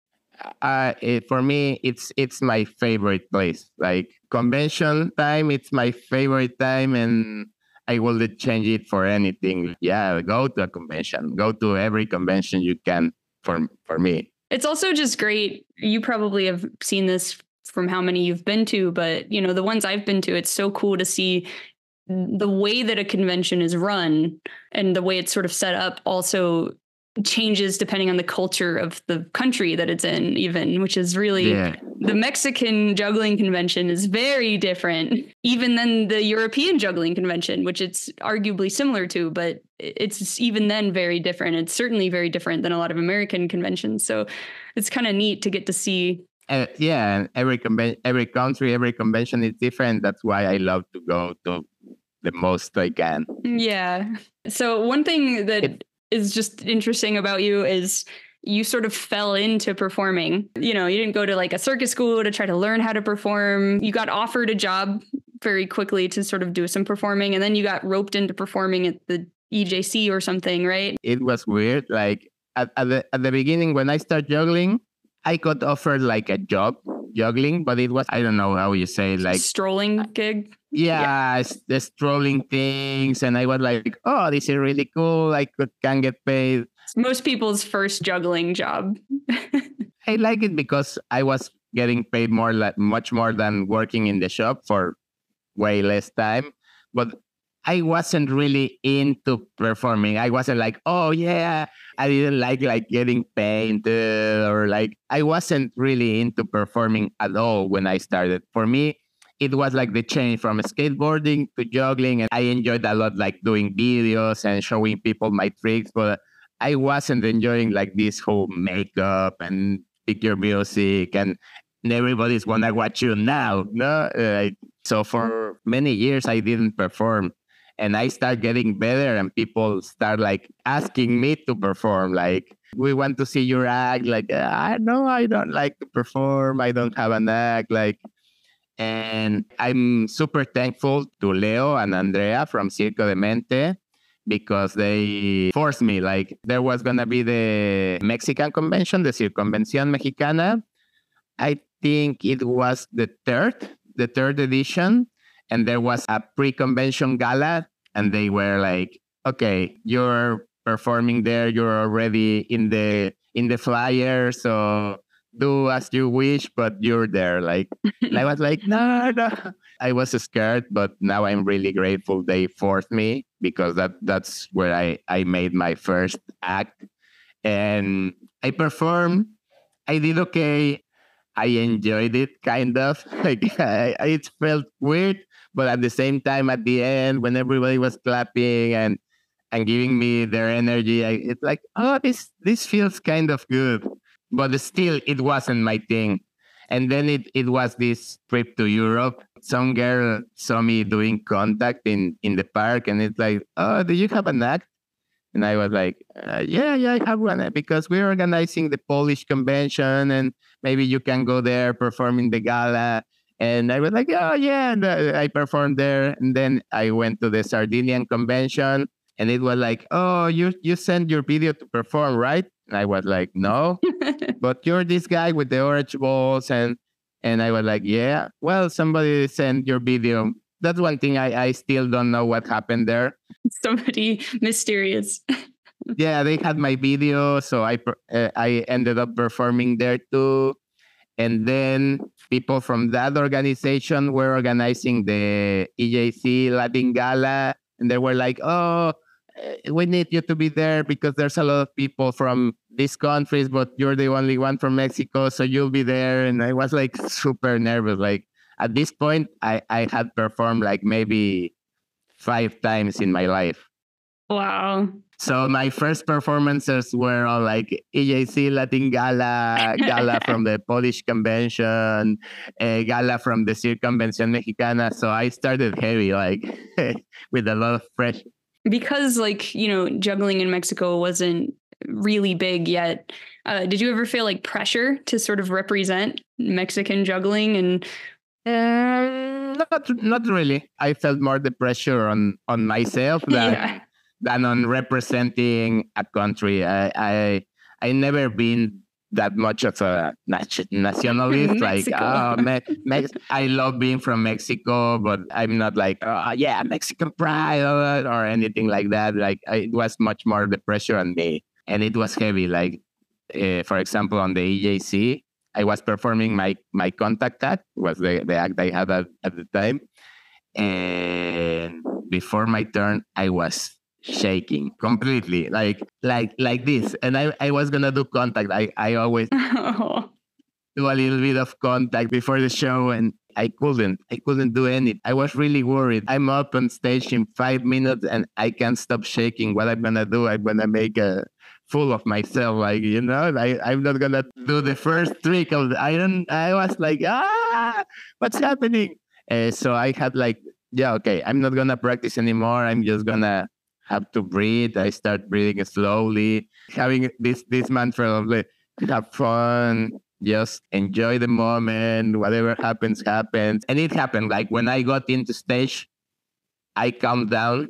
Uh, it, for me, it's it's my favorite place. Like convention time, it's my favorite time, and I wouldn't change it for anything. Yeah, go to a convention. Go to every convention you can. For for me, It's also just great. You probably have seen this from how many you've been to, but you know, the ones I've been to, it's so cool to see the way that a convention is run and the way it's sort of set up also changes depending on the culture of the country that it's in, even, which is really yeah. the Mexican juggling convention is very different even than the European juggling convention, which it's arguably similar to, but it's even then very different. It's certainly very different than a lot of American conventions. So it's kind of neat to get to see. Uh, yeah, and every conven- every country, every convention is different. That's why I love to go to the most I can. Yeah. So one thing that It- is just interesting about you is you sort of fell into performing. You know, you didn't go to like a circus school to try to learn how to perform. You got offered a job very quickly to sort of do some performing, and then you got roped into performing at the E J C or something, right? It was weird. Like at, at the at the beginning when I started juggling, I got offered like a job juggling, but it was I don't know how you say it, like Strolling gig. yeah, s- the strolling things, and I was like, oh, this is really cool. I could can get paid. It's most people's first juggling job. I like it because I was getting paid more, like much more than working in the shop for way less time. But I wasn't really into performing. I wasn't like, oh yeah, I didn't like like getting painted or like I wasn't really into performing at all when I started. For me, it was like the change from skateboarding to juggling, and I enjoyed a lot like doing videos and showing people my tricks, but I wasn't enjoying like this whole makeup and picture music and everybody's wanna watch you now. No, like so for many years I didn't perform, and I start getting better, and people start like asking me to perform. Like we want to see your act. Like uh, I know I don't like to perform. I don't have an act. Like, and I'm super thankful to Leo and Andrea from Circo de Mente because they forced me. Like there was gonna be the Mexican convention, the Circunvención Mexicana. I think it was the third, the third edition, and there was a pre-convention gala, and they were like, "Okay, you're performing there. You're already in the in the flyer, so do as you wish, but you're there." Like, and I was like, "No, no." I was scared, but now I'm really grateful they forced me because that that's where I I made my first act, and I performed. I did okay. I enjoyed it kind of. Like I, it felt weird, but at the same time, at the end, when everybody was clapping and and giving me their energy, I, it's like, oh, this this feels kind of good. But still, it wasn't my thing. And then it, it was this trip to Europe. Some girl saw me doing contact in, in the park, and it's like, oh, do you have an act? And I was like, uh, yeah, yeah, I have one, uh, because we're organizing the Polish convention, and maybe you can go there perform in the gala. And I was like, oh, yeah. And uh, I performed there. And then I went to the Sardinian convention, and it was like, oh, you, you sent your video to perform, right? And I was like, no, but you're this guy with the orange balls. And, and I was like, yeah, well, somebody sent your video. That's one thing I, I still don't know what happened there. Somebody mysterious. Yeah, they had my video, so I uh, I ended up performing there too. And then people from that organization were organizing the E J C Latin Gala, and they were like, "Oh, we need you to be there because there's a lot of people from these countries, but you're the only one from Mexico, so you'll be there." And I was like super nervous. Like at this point, I I had performed like maybe five times in my life. Wow. So my first performances were all like E J C Latin Gala, Gala from the Polish convention, a Gala from the Circunvención Mexicana. So I started heavy, like with a lot of pressure. Because like, you know, juggling in Mexico wasn't really big yet. Uh, did you ever feel like pressure to sort of represent Mexican juggling? And Um, not not really. I felt more the pressure on on myself than yeah. than on representing a country. I I I never been that much of a nat- nationalist. Like, oh, me- Mex- I love being from Mexico, but I'm not like, oh yeah, Mexican pride or, or anything like that. Like, I, it was much more the pressure on me, and it was heavy. Like, uh, for example, on the E J C. I was performing my my contact act, was the, the act I had at, at the time. And before my turn, I was shaking completely, like like like this. And I, I was gonna do contact. I, I always Oh. do a little bit of contact before the show, and I couldn't. I couldn't do anything. I was really worried. I'm up on stage in five minutes and I can't stop shaking. What I'm gonna do? I'm gonna make a fool of myself, like, you know, I, I'm not gonna do the first trick of the iron. I was like, ah, what's happening? Uh, so I had like, yeah, okay, I'm not gonna practice anymore. I'm just gonna have to breathe. I start breathing slowly, having this this mantra of like, have fun, just enjoy the moment. Whatever happens, happens. And it happened. Like when I got into stage, I calmed down,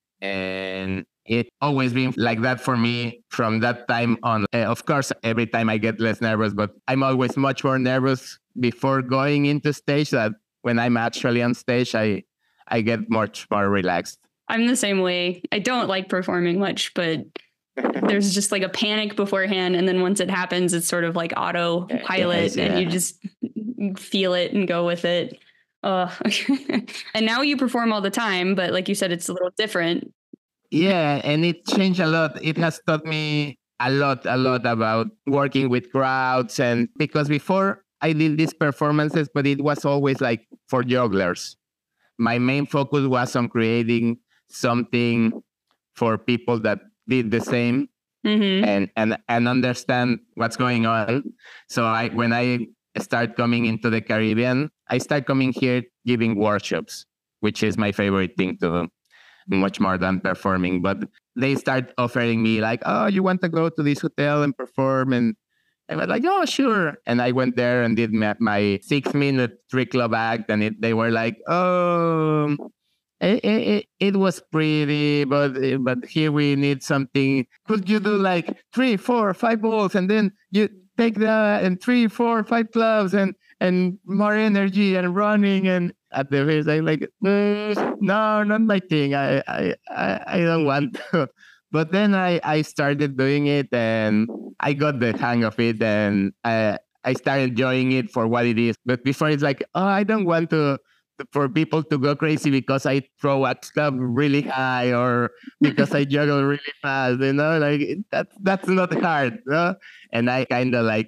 and it always been like that for me from that time on. Uh, of course, every time I get less nervous, but I'm always much more nervous before going into stage that when I'm actually on stage, I I get much more relaxed. I'm the same way. I don't like performing much, but there's just like a panic beforehand. And then once it happens, it's sort of like autopilot yes, yeah. and you just feel it and go with it. Uh, and now you perform all the time, but like you said, it's a little different. Yeah, and it changed a lot. It has taught me a lot, a lot about working with crowds. And because before I did these performances, but it was always like for jugglers. My main focus was on creating something for people that did the same mm-hmm. and, and, and understand what's going on. So I, when I start coming into the Caribbean, I start coming here giving workshops, which is my favorite thing to do. Much more than performing, but they start offering me like, oh, you want to go to this hotel and perform? And I was like, oh, sure. And I went there and did my, my six minute three club act. And it, they were like, oh, it, it, it was pretty, but but here we need something. Could you do like three, four, five balls, and then you take that and three, four, five clubs and and more energy and running? And at the first, I like, mm, no, not my thing. I, I, I, I don't want to. But then I, I started doing it, and I got the hang of it, and I, I started enjoying it for what it is. But before, it's like, oh, I don't want to for people to go crazy because I throw a club really high or because I juggle really fast. You know, like that, that's not hard. No? And I kind of like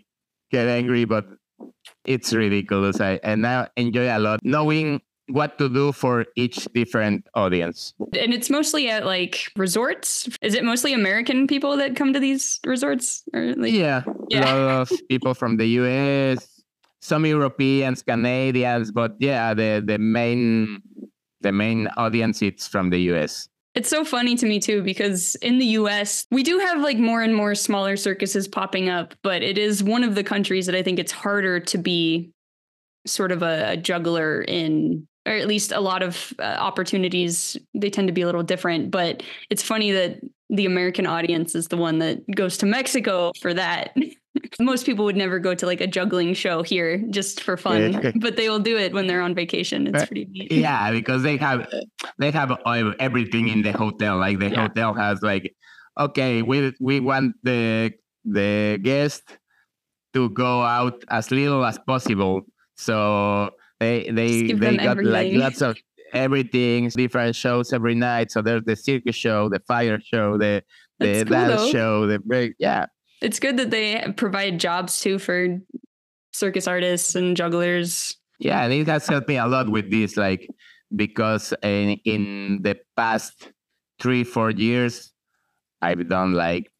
get angry, but it's ridiculous. I and I enjoy a lot knowing what to do for each different audience. And it's mostly at like resorts. Is it mostly American people that come to these resorts? Or like, yeah, yeah. a lot of people from the U S, some Europeans, Canadians, but yeah, the the main the main audience it's from the U S. It's so funny to me too, because in the U S, we do have like more and more smaller circuses popping up, but it is one of the countries that I think it's harder to be sort of a, a juggler in, or at least a lot of uh, opportunities. They tend to be a little different, but it's funny that the American audience is the one that goes to Mexico for that. Most people would never go to like a juggling show here just for fun, but they will do it when they're on vacation. It's pretty neat. Yeah, because they have they have everything in the hotel. Like the yeah. hotel has like, okay, we we want the the guest to go out as little as possible. So they they they got everything. Like lots of everything, different shows every night. So there's the circus show, the fire show, the the cool, dance though. show, the break. Yeah. It's good that they provide jobs too for circus artists and jugglers. Yeah, and it has helped me a lot with this, like, because in, in the past three, four years, I've done like,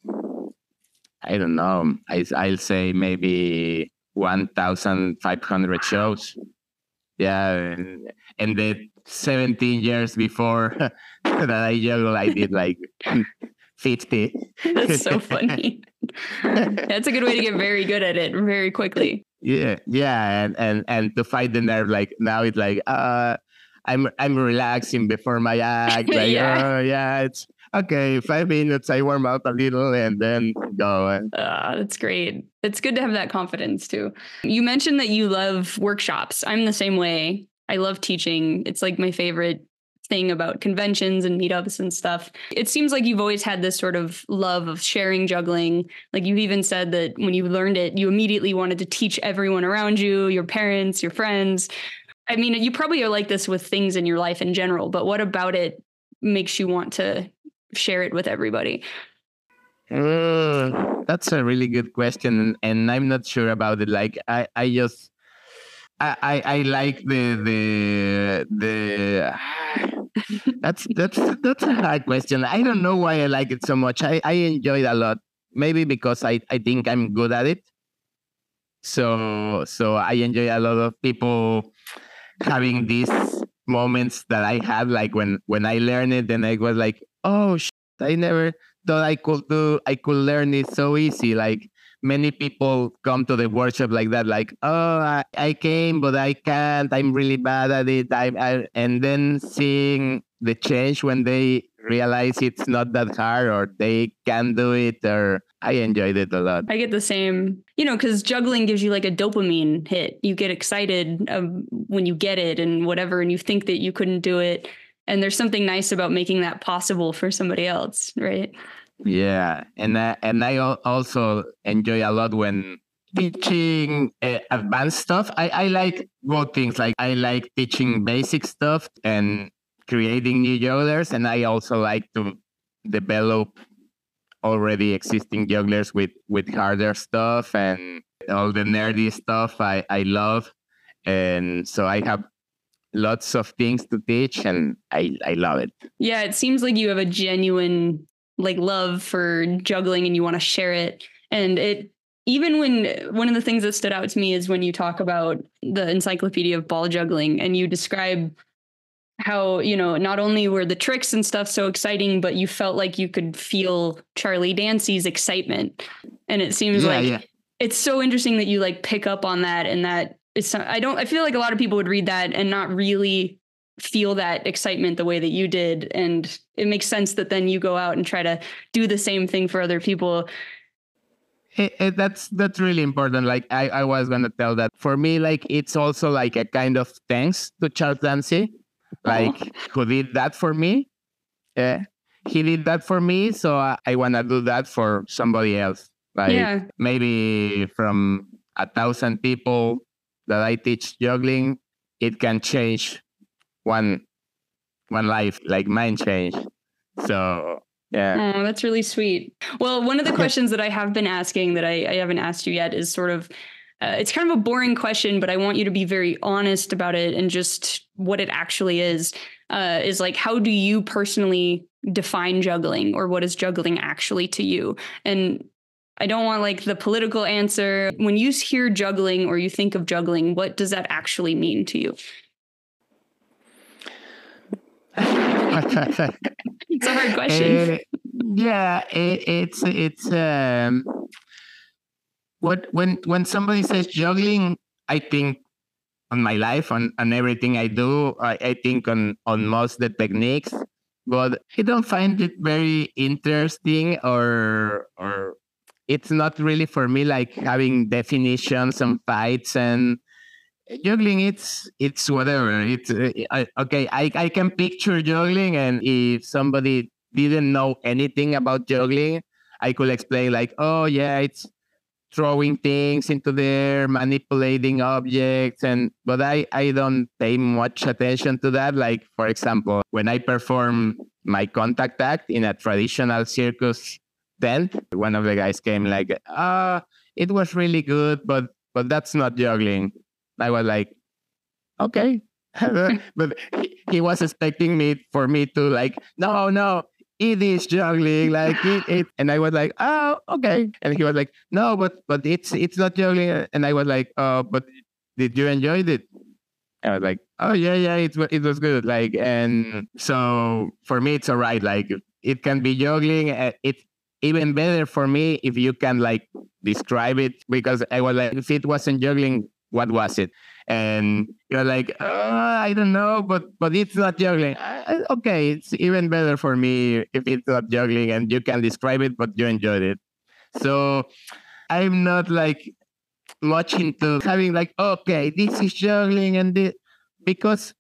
I don't know, I, I'll say maybe one thousand five hundred shows. Yeah, and, and the seventeen years before that I juggled, I did like fifty. That's so funny. That's a good way to get very good at it very quickly. Yeah, yeah, and and and to fight the nerve, like now it's like uh, I'm I'm relaxing before my act. Like yeah. oh yeah, it's okay. Five minutes, I warm up a little and then go. Uh, that's great. It's good to have that confidence too. You mentioned that you love workshops. I'm the same way. I love teaching. It's like my favorite thing about conventions and meetups and stuff. It seems like you've always had this sort of love of sharing juggling. Like you even said that when you learned it, you immediately wanted to teach everyone around you, your parents, your friends. I mean, you probably are like this with things in your life in general, but what about it makes you want to share it with everybody? Uh, that's a really good question. And I'm not sure about it. Like I, I just, I, I, I like the, the, the, that's that's that's a hard question. I don't know why I like it so much. I, I enjoy it a lot. Maybe because I, I think I'm good at it. So so I enjoy a lot of people having these moments that I had, like when, when I learned it, and I was like, oh shit, I never thought I could do I could learn it so easy. Like many people come to the workshop like that, like, oh, I, I came, but I can't. I'm really bad at it. I, I, and then seeing the change when they realize it's not that hard or they can do it, or I enjoyed it a lot. I get the same, you know, because juggling gives you like a dopamine hit. You get excited um, when you get it and whatever, and you think that you couldn't do it. And there's something nice about making that possible for somebody else, right? Yeah, and I, and I also enjoy a lot when teaching uh, advanced stuff. I, I like both things. Like I like teaching basic stuff and creating new jugglers, and I also like to develop already existing jugglers with, with harder stuff and all the nerdy stuff I, I love. And so I have lots of things to teach, and I, I love it. Yeah, it seems like you have a genuine like love for juggling and you want to share it. And it, even when one of the things that stood out to me is when you talk about the Encyclopedia of Ball Juggling and you describe how, you know, not only were the tricks and stuff so exciting, but you felt like you could feel Charlie Dancy's excitement. And it seems yeah, like yeah. It's so interesting that you like pick up on that. And that it's, I don't, I feel like a lot of people would read that and not really feel that excitement the way that you did. And it makes sense that then you go out and try to do the same thing for other people. It, it, that's that's really important. Like I, I was gonna tell that for me, like it's also like a kind of thanks to Charles Dancy, like oh. who did that for me. Yeah, he did that for me, so I, I wanna do that for somebody else. Like yeah. maybe from a thousand people that I teach juggling, it can change one one life, like mine changed. So yeah. Oh, that's really sweet. Well, one of the questions that I have been asking that I, I haven't asked you yet is sort of uh, it's kind of a boring question, but I want you to be very honest about it and just what it actually is, uh, is like, how do you personally define juggling, or what is juggling actually to you? And I don't want like the political answer. When you hear juggling or you think of juggling, what does that actually mean to you? It's a hard question. Uh, yeah, it, it's it's um, what when when somebody says juggling, I think on my life, on, on everything I do, I, I think on on most the techniques, but I don't find it very interesting, or or it's not really for me, like having definitions and fights and juggling. It's it's whatever. It's uh, I, okay. I, I can picture juggling, and if somebody didn't know anything about juggling, I could explain like, oh yeah, it's throwing things into there, manipulating objects, and but I I don't pay much attention to that. Like for example, when I perform my contact act in a traditional circus tent, one of the guys came like, ah, it was really good, but but that's not juggling. I was like, okay. But he, he was expecting me for me to like, no, no, it is juggling, like it, it. And I was like, oh, okay. And he was like, no, but but it's it's not juggling. And I was like, oh, but did you enjoy it? I was like, oh yeah, yeah, it wa- it was good. Like, and so for me, it's all right. Like, it can be juggling. uh, It's even better for me if you can like describe it, because I was like, if it wasn't juggling, what was it? And you're like, uh, I don't know, but but it's not juggling. I, I- okay, it's even better for me if it's not juggling and you can describe it, but you enjoyed it. So I'm not like much into having like, okay, this is juggling and this, because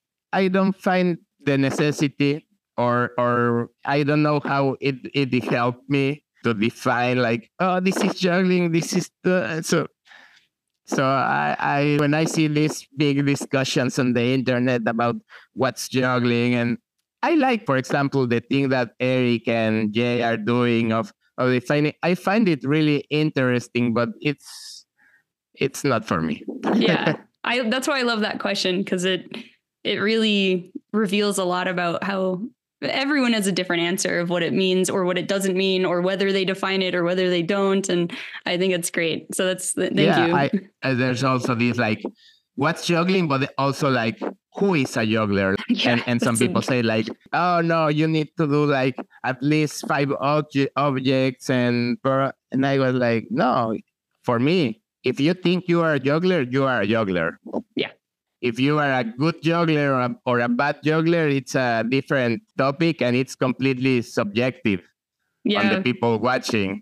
I don't find the necessity, or or I don't know how it it helped me to define like, oh, this is juggling, this is the, so so I, I when I see these big discussions on the internet about what's juggling, and I like, for example, the thing that Eric and Jay are doing of of defining, I find it really interesting, but it's it's not for me. Yeah. I that's why I love that question, because it it really reveals a lot about how everyone has a different answer of what it means or what it doesn't mean, or whether they define it or whether they don't. And I think it's great. So that's thank Yeah, you. I uh, there's also this like, what's juggling, but also like, who is a juggler? Yeah, and and some that's a- people say like, oh no, you need to do like at least five obje- objects, and per, and I was like, no, for me, if you think you are a juggler, you are a juggler. Yeah. If you are a good juggler or a, or a bad juggler, it's a different topic, and it's completely subjective on the Yeah. people watching.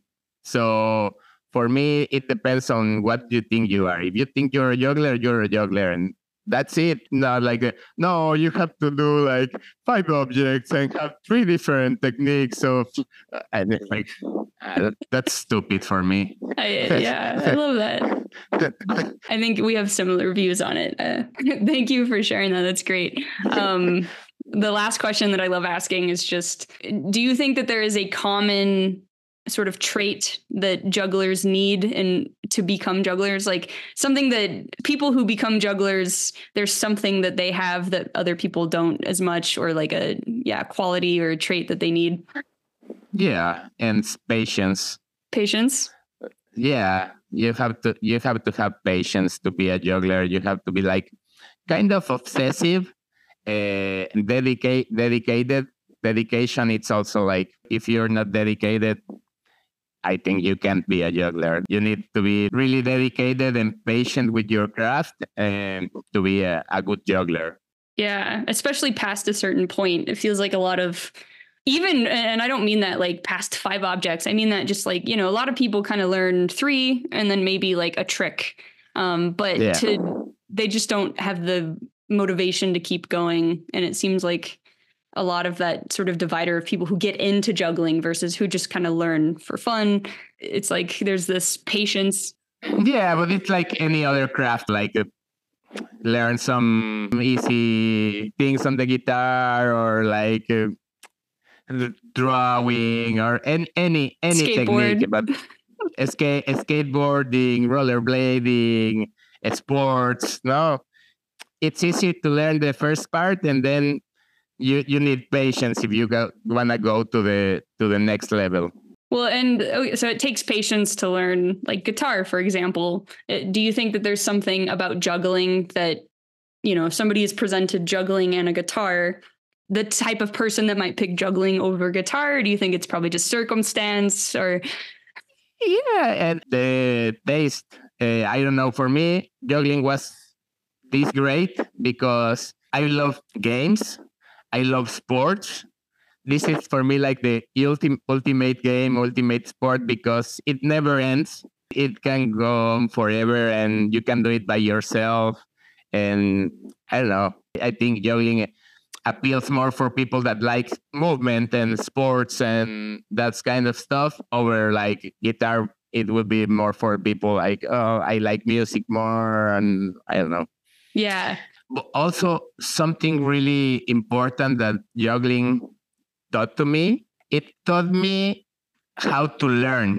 So for me, it depends on what you think you are. If you think you're a juggler, you're a juggler, and that's it. Not like, uh, no, you have to do like five objects and have three different techniques. So, uh, and it's like, uh, that, that's stupid for me. I, yeah, I love that. I think we have similar views on it. Uh, thank you for sharing that. That's great. Um, the last question that I love asking is just, do you think that there is a common sort of trait that jugglers need and to become jugglers? Like something that people who become jugglers, there's something that they have that other people don't as much, or like a, yeah, quality or a trait that they need? Yeah, and patience. Patience. Yeah, you have to you have to have patience to be a juggler. You have to be like kind of obsessive, uh, dedicate dedicated. Dedication, it's also like, if you're not dedicated, I think you can't be a juggler. You need to be really dedicated and patient with your craft, and to be a, a good juggler. Yeah, especially past a certain point. It feels like a lot of, even, and I don't mean that like past five objects. I mean that just like, you know, a lot of people kind of learn three and then maybe like a trick. Um, but Yeah. to, they just don't have the motivation to keep going. And it seems like a lot of that sort of divider of people who get into juggling versus who just kind of learn for fun. It's like there's this patience. Yeah, but it's like any other craft, like uh, learn some easy things on the guitar, or like uh, drawing, or any any any Skateboard. technique. But skate, skateboarding, rollerblading, sports. No, it's easy to learn the first part, and then you you need patience if you go, wanna go to the to the next level. Well, and oh, so it takes patience to learn, like guitar, for example. Uh, Do you think that there's something about juggling that, you know, if somebody is presented juggling and a guitar, the type of person that might pick juggling over guitar? Or do you think it's probably just circumstance or? Yeah, and the taste. Uh, I don't know. For me, juggling was this great because I love games. I love sports. This is for me like the ultimate ultimate game, ultimate sport because it never ends. It can go on forever, and you can do it by yourself. And I don't know. I think juggling appeals more for people that like movement and sports and that kind of stuff over like guitar. It would be more for people like, oh, I like music more, and I don't know. Yeah. But also something really important that juggling taught to me, it taught me how to learn,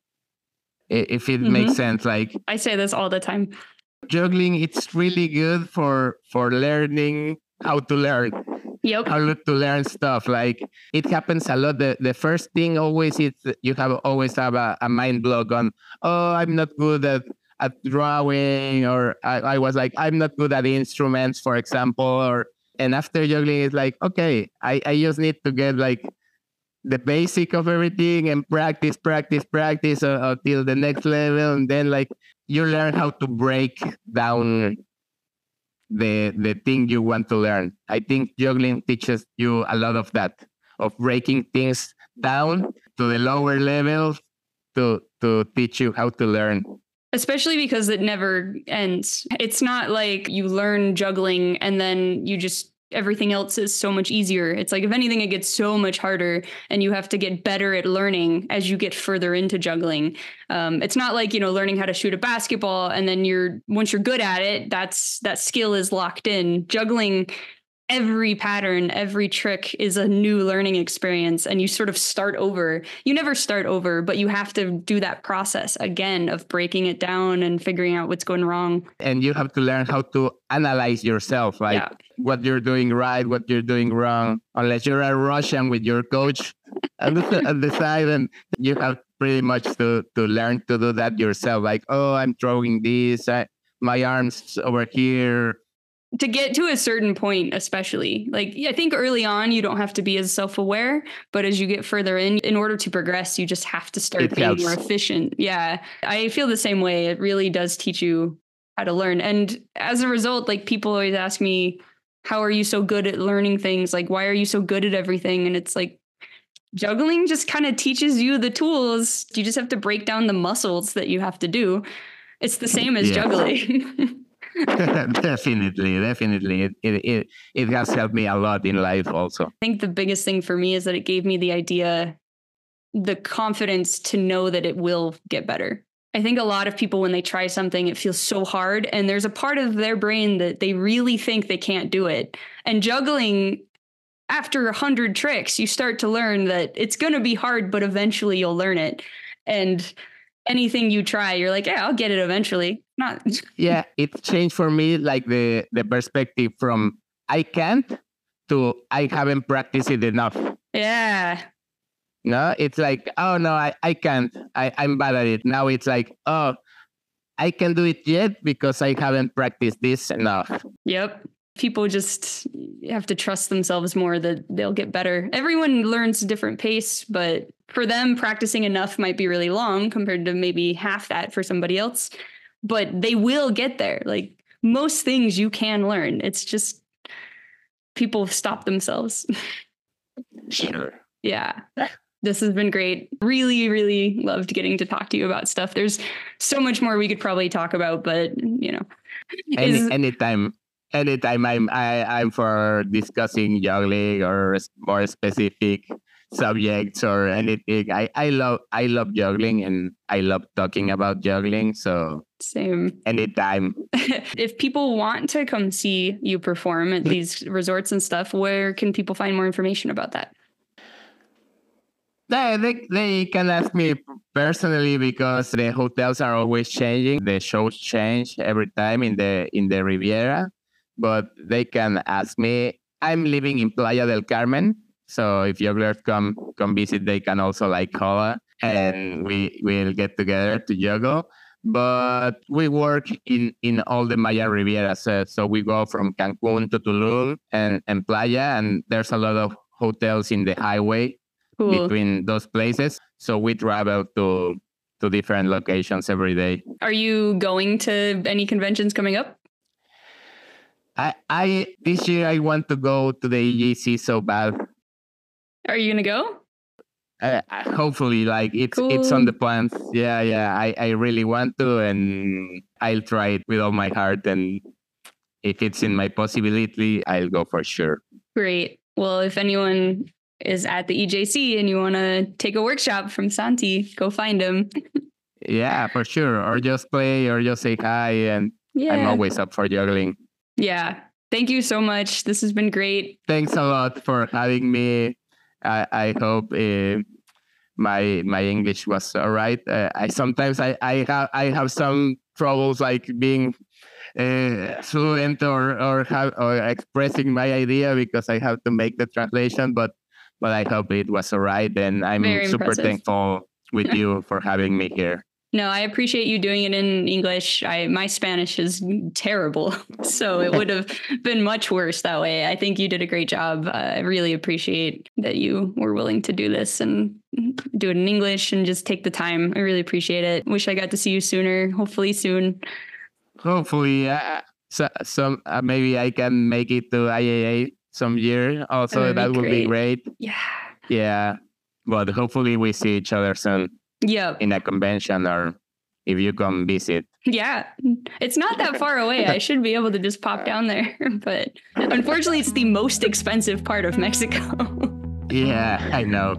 i- if it makes Mhm. sense. Like I say this all the time. juggling, it's really good for for learning how to learn, Yep. how to learn stuff. Like it happens a lot. The, the first thing always is you have always have a, a mind block on, oh, I'm not good at, at drawing, or I, I was like, I'm not good at instruments, for example, or and after juggling it's like, okay, I, I just need to get like the basic of everything and practice, practice, practice uh, until the next level. And then like you learn how to break down the the thing you want to learn. I think juggling teaches you a lot of that, of breaking things down to the lower levels to to teach you how to learn. Especially because it never ends. It's not like you learn juggling and then you just, everything else is so much easier. It's like, if anything, it gets so much harder and you have to get better at learning as you get further into juggling. Um, it's not like, you know, learning how to shoot a basketball and then you're, once you're good at it, that's, that skill is locked in. Juggling, every pattern, every trick is a new learning experience, and you sort of start over. You never start over, but you have to do that process again of breaking it down and figuring out what's going wrong. And you have to learn how to analyze yourself, like Yeah. what you're doing right, what you're doing wrong, unless you're a Russian with your coach at the, at the side, and you have pretty much to, to learn to do that yourself. Like, oh, I'm throwing this, I, my arms over here. To get to a certain point, especially, like, I think early on you don't have to be as self-aware, but as you get further in in order to progress, you just have to start It being helps. more efficient. Yeah, I feel the same way. It really does teach you how to learn, and as a result, like, people always ask me, how are you so good at learning things? Like, why are you so good at everything? And it's like, juggling just kind of teaches you the tools. You just have to break down the muscles that you have to do. It's the same as Yes. juggling. Definitely, definitely. It, it it it has helped me a lot in life also. I think the biggest thing for me is that it gave me the idea, the confidence to know that it will get better. I think a lot of people, when they try something, it feels so hard. And there's a part of their brain that they really think they can't do it. And juggling, after a hundred tricks, you start to learn that it's going to be hard, but eventually you'll learn it. And anything you try, you're like, yeah, I'll get it eventually. Not. Yeah, it changed for me like the the perspective from I can't to I haven't practiced it enough. Yeah. No, it's like, oh no, I, I can't. I, I'm bad at it. Now it's like, oh, I can do it yet because I haven't practiced this enough. Yep. People just have to trust themselves more that they'll get better. Everyone learns a different pace, but for them, practicing enough might be really long compared to maybe half that for somebody else. But they will get there. Like, most things you can learn. It's just people stop themselves. Sure. Yeah. This has been great. Really, really loved getting to talk to you about stuff. There's so much more we could probably talk about, but, you know. Any, is- anytime, anytime I'm I, I'm for discussing juggling or s- more specific subjects or anything. I, I love I love juggling and I love talking about juggling. So Same. anytime. If people want to come see you perform at these resorts and stuff, where can people find more information about that? They, they, they can ask me personally because the hotels are always changing. The shows change every time in the in the Riviera, but they can ask me. I'm living in Playa del Carmen, so if jugglers come come visit, they can also like call and we will get together to juggle. But we work in, in all the Maya Riviera, so, so we go from Cancun to Tulum and, and Playa, and there's a lot of hotels in the highway. Cool. Between those places. So we travel to to different locations every day. Are you going to any conventions coming up? I, I this year I want to go to the E J C so bad. Are you gonna go? Uh, hopefully, like it's cool. It's on the plans. Yeah, yeah. I, I really want to, and I'll try it with all my heart. And if it's in my possibility, I'll go for sure. Great. Well, if anyone is at the E J C and you want to take a workshop from Santi, go find him. Yeah, for sure. Or just play or just say hi. And yeah. I'm always up for juggling. Yeah. Thank you so much. This has been great. Thanks a lot for having me. I, I hope uh, my my English was all right. Uh, I sometimes I, I have I have some troubles like being uh, fluent or or, have, or expressing my idea because I have to make the translation, but But I hope it was all right. And I'm Very super impressive. thankful with you for having me here. No, I appreciate you doing it in English. I my Spanish is terrible, so it would have been much worse that way. I think you did a great job. Uh, I really appreciate that you were willing to do this and do it in English and just take the time. I really appreciate it. Wish I got to see you sooner. Hopefully soon. Hopefully, uh, so, some uh, maybe I can make it to I A A some year. Also, that, that would be great. Yeah. Yeah. But hopefully we see each other soon. Yeah. In a convention or if you come visit. Yeah. It's not that far away. I should be able to just pop down there. But unfortunately, it's the most expensive part of Mexico. Yeah, I know.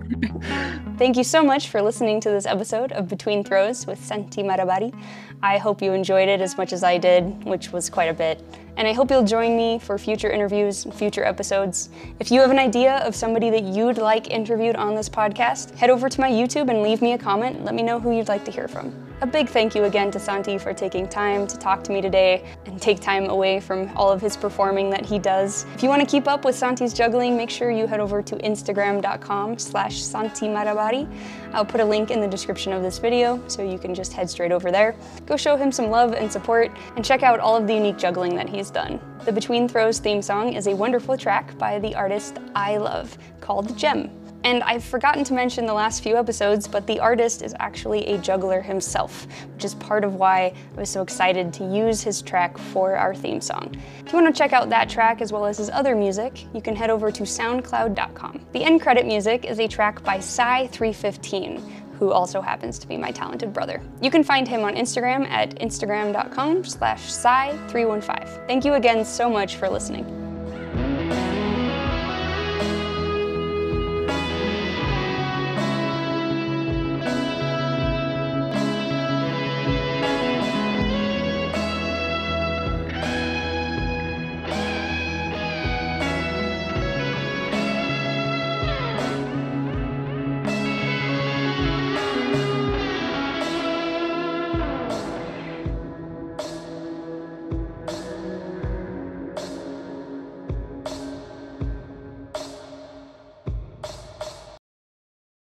Thank you so much for listening to this episode of Between Throws with Santi Marabari. I hope you enjoyed it as much as I did, which was quite a bit. And I hope you'll join me for future interviews and future episodes. If you have an idea of somebody that you'd like interviewed on this podcast, head over to my YouTube and leave me a comment. Let me know who you'd like to hear from. A big thank you again to Santi for taking time to talk to me today and take time away from all of his performing that he does. If you want to keep up with Santi's juggling, make sure you head over to instagram.com slash Santi Marabari. I'll put a link in the description of this video so you can just head straight over there. Go show him some love and support and check out all of the unique juggling that he's done. The Between Throws theme song is a wonderful track by the artist I Love called Gem. And I've forgotten to mention the last few episodes, but the artist is actually a juggler himself, which is part of why I was so excited to use his track for our theme song. If you want to check out that track as well as his other music, you can head over to soundcloud dot com. The end credit music is a track by Psy three fifteen, who also happens to be my talented brother. You can find him on Instagram at instagram.com slash Psy315. Thank you again so much for listening.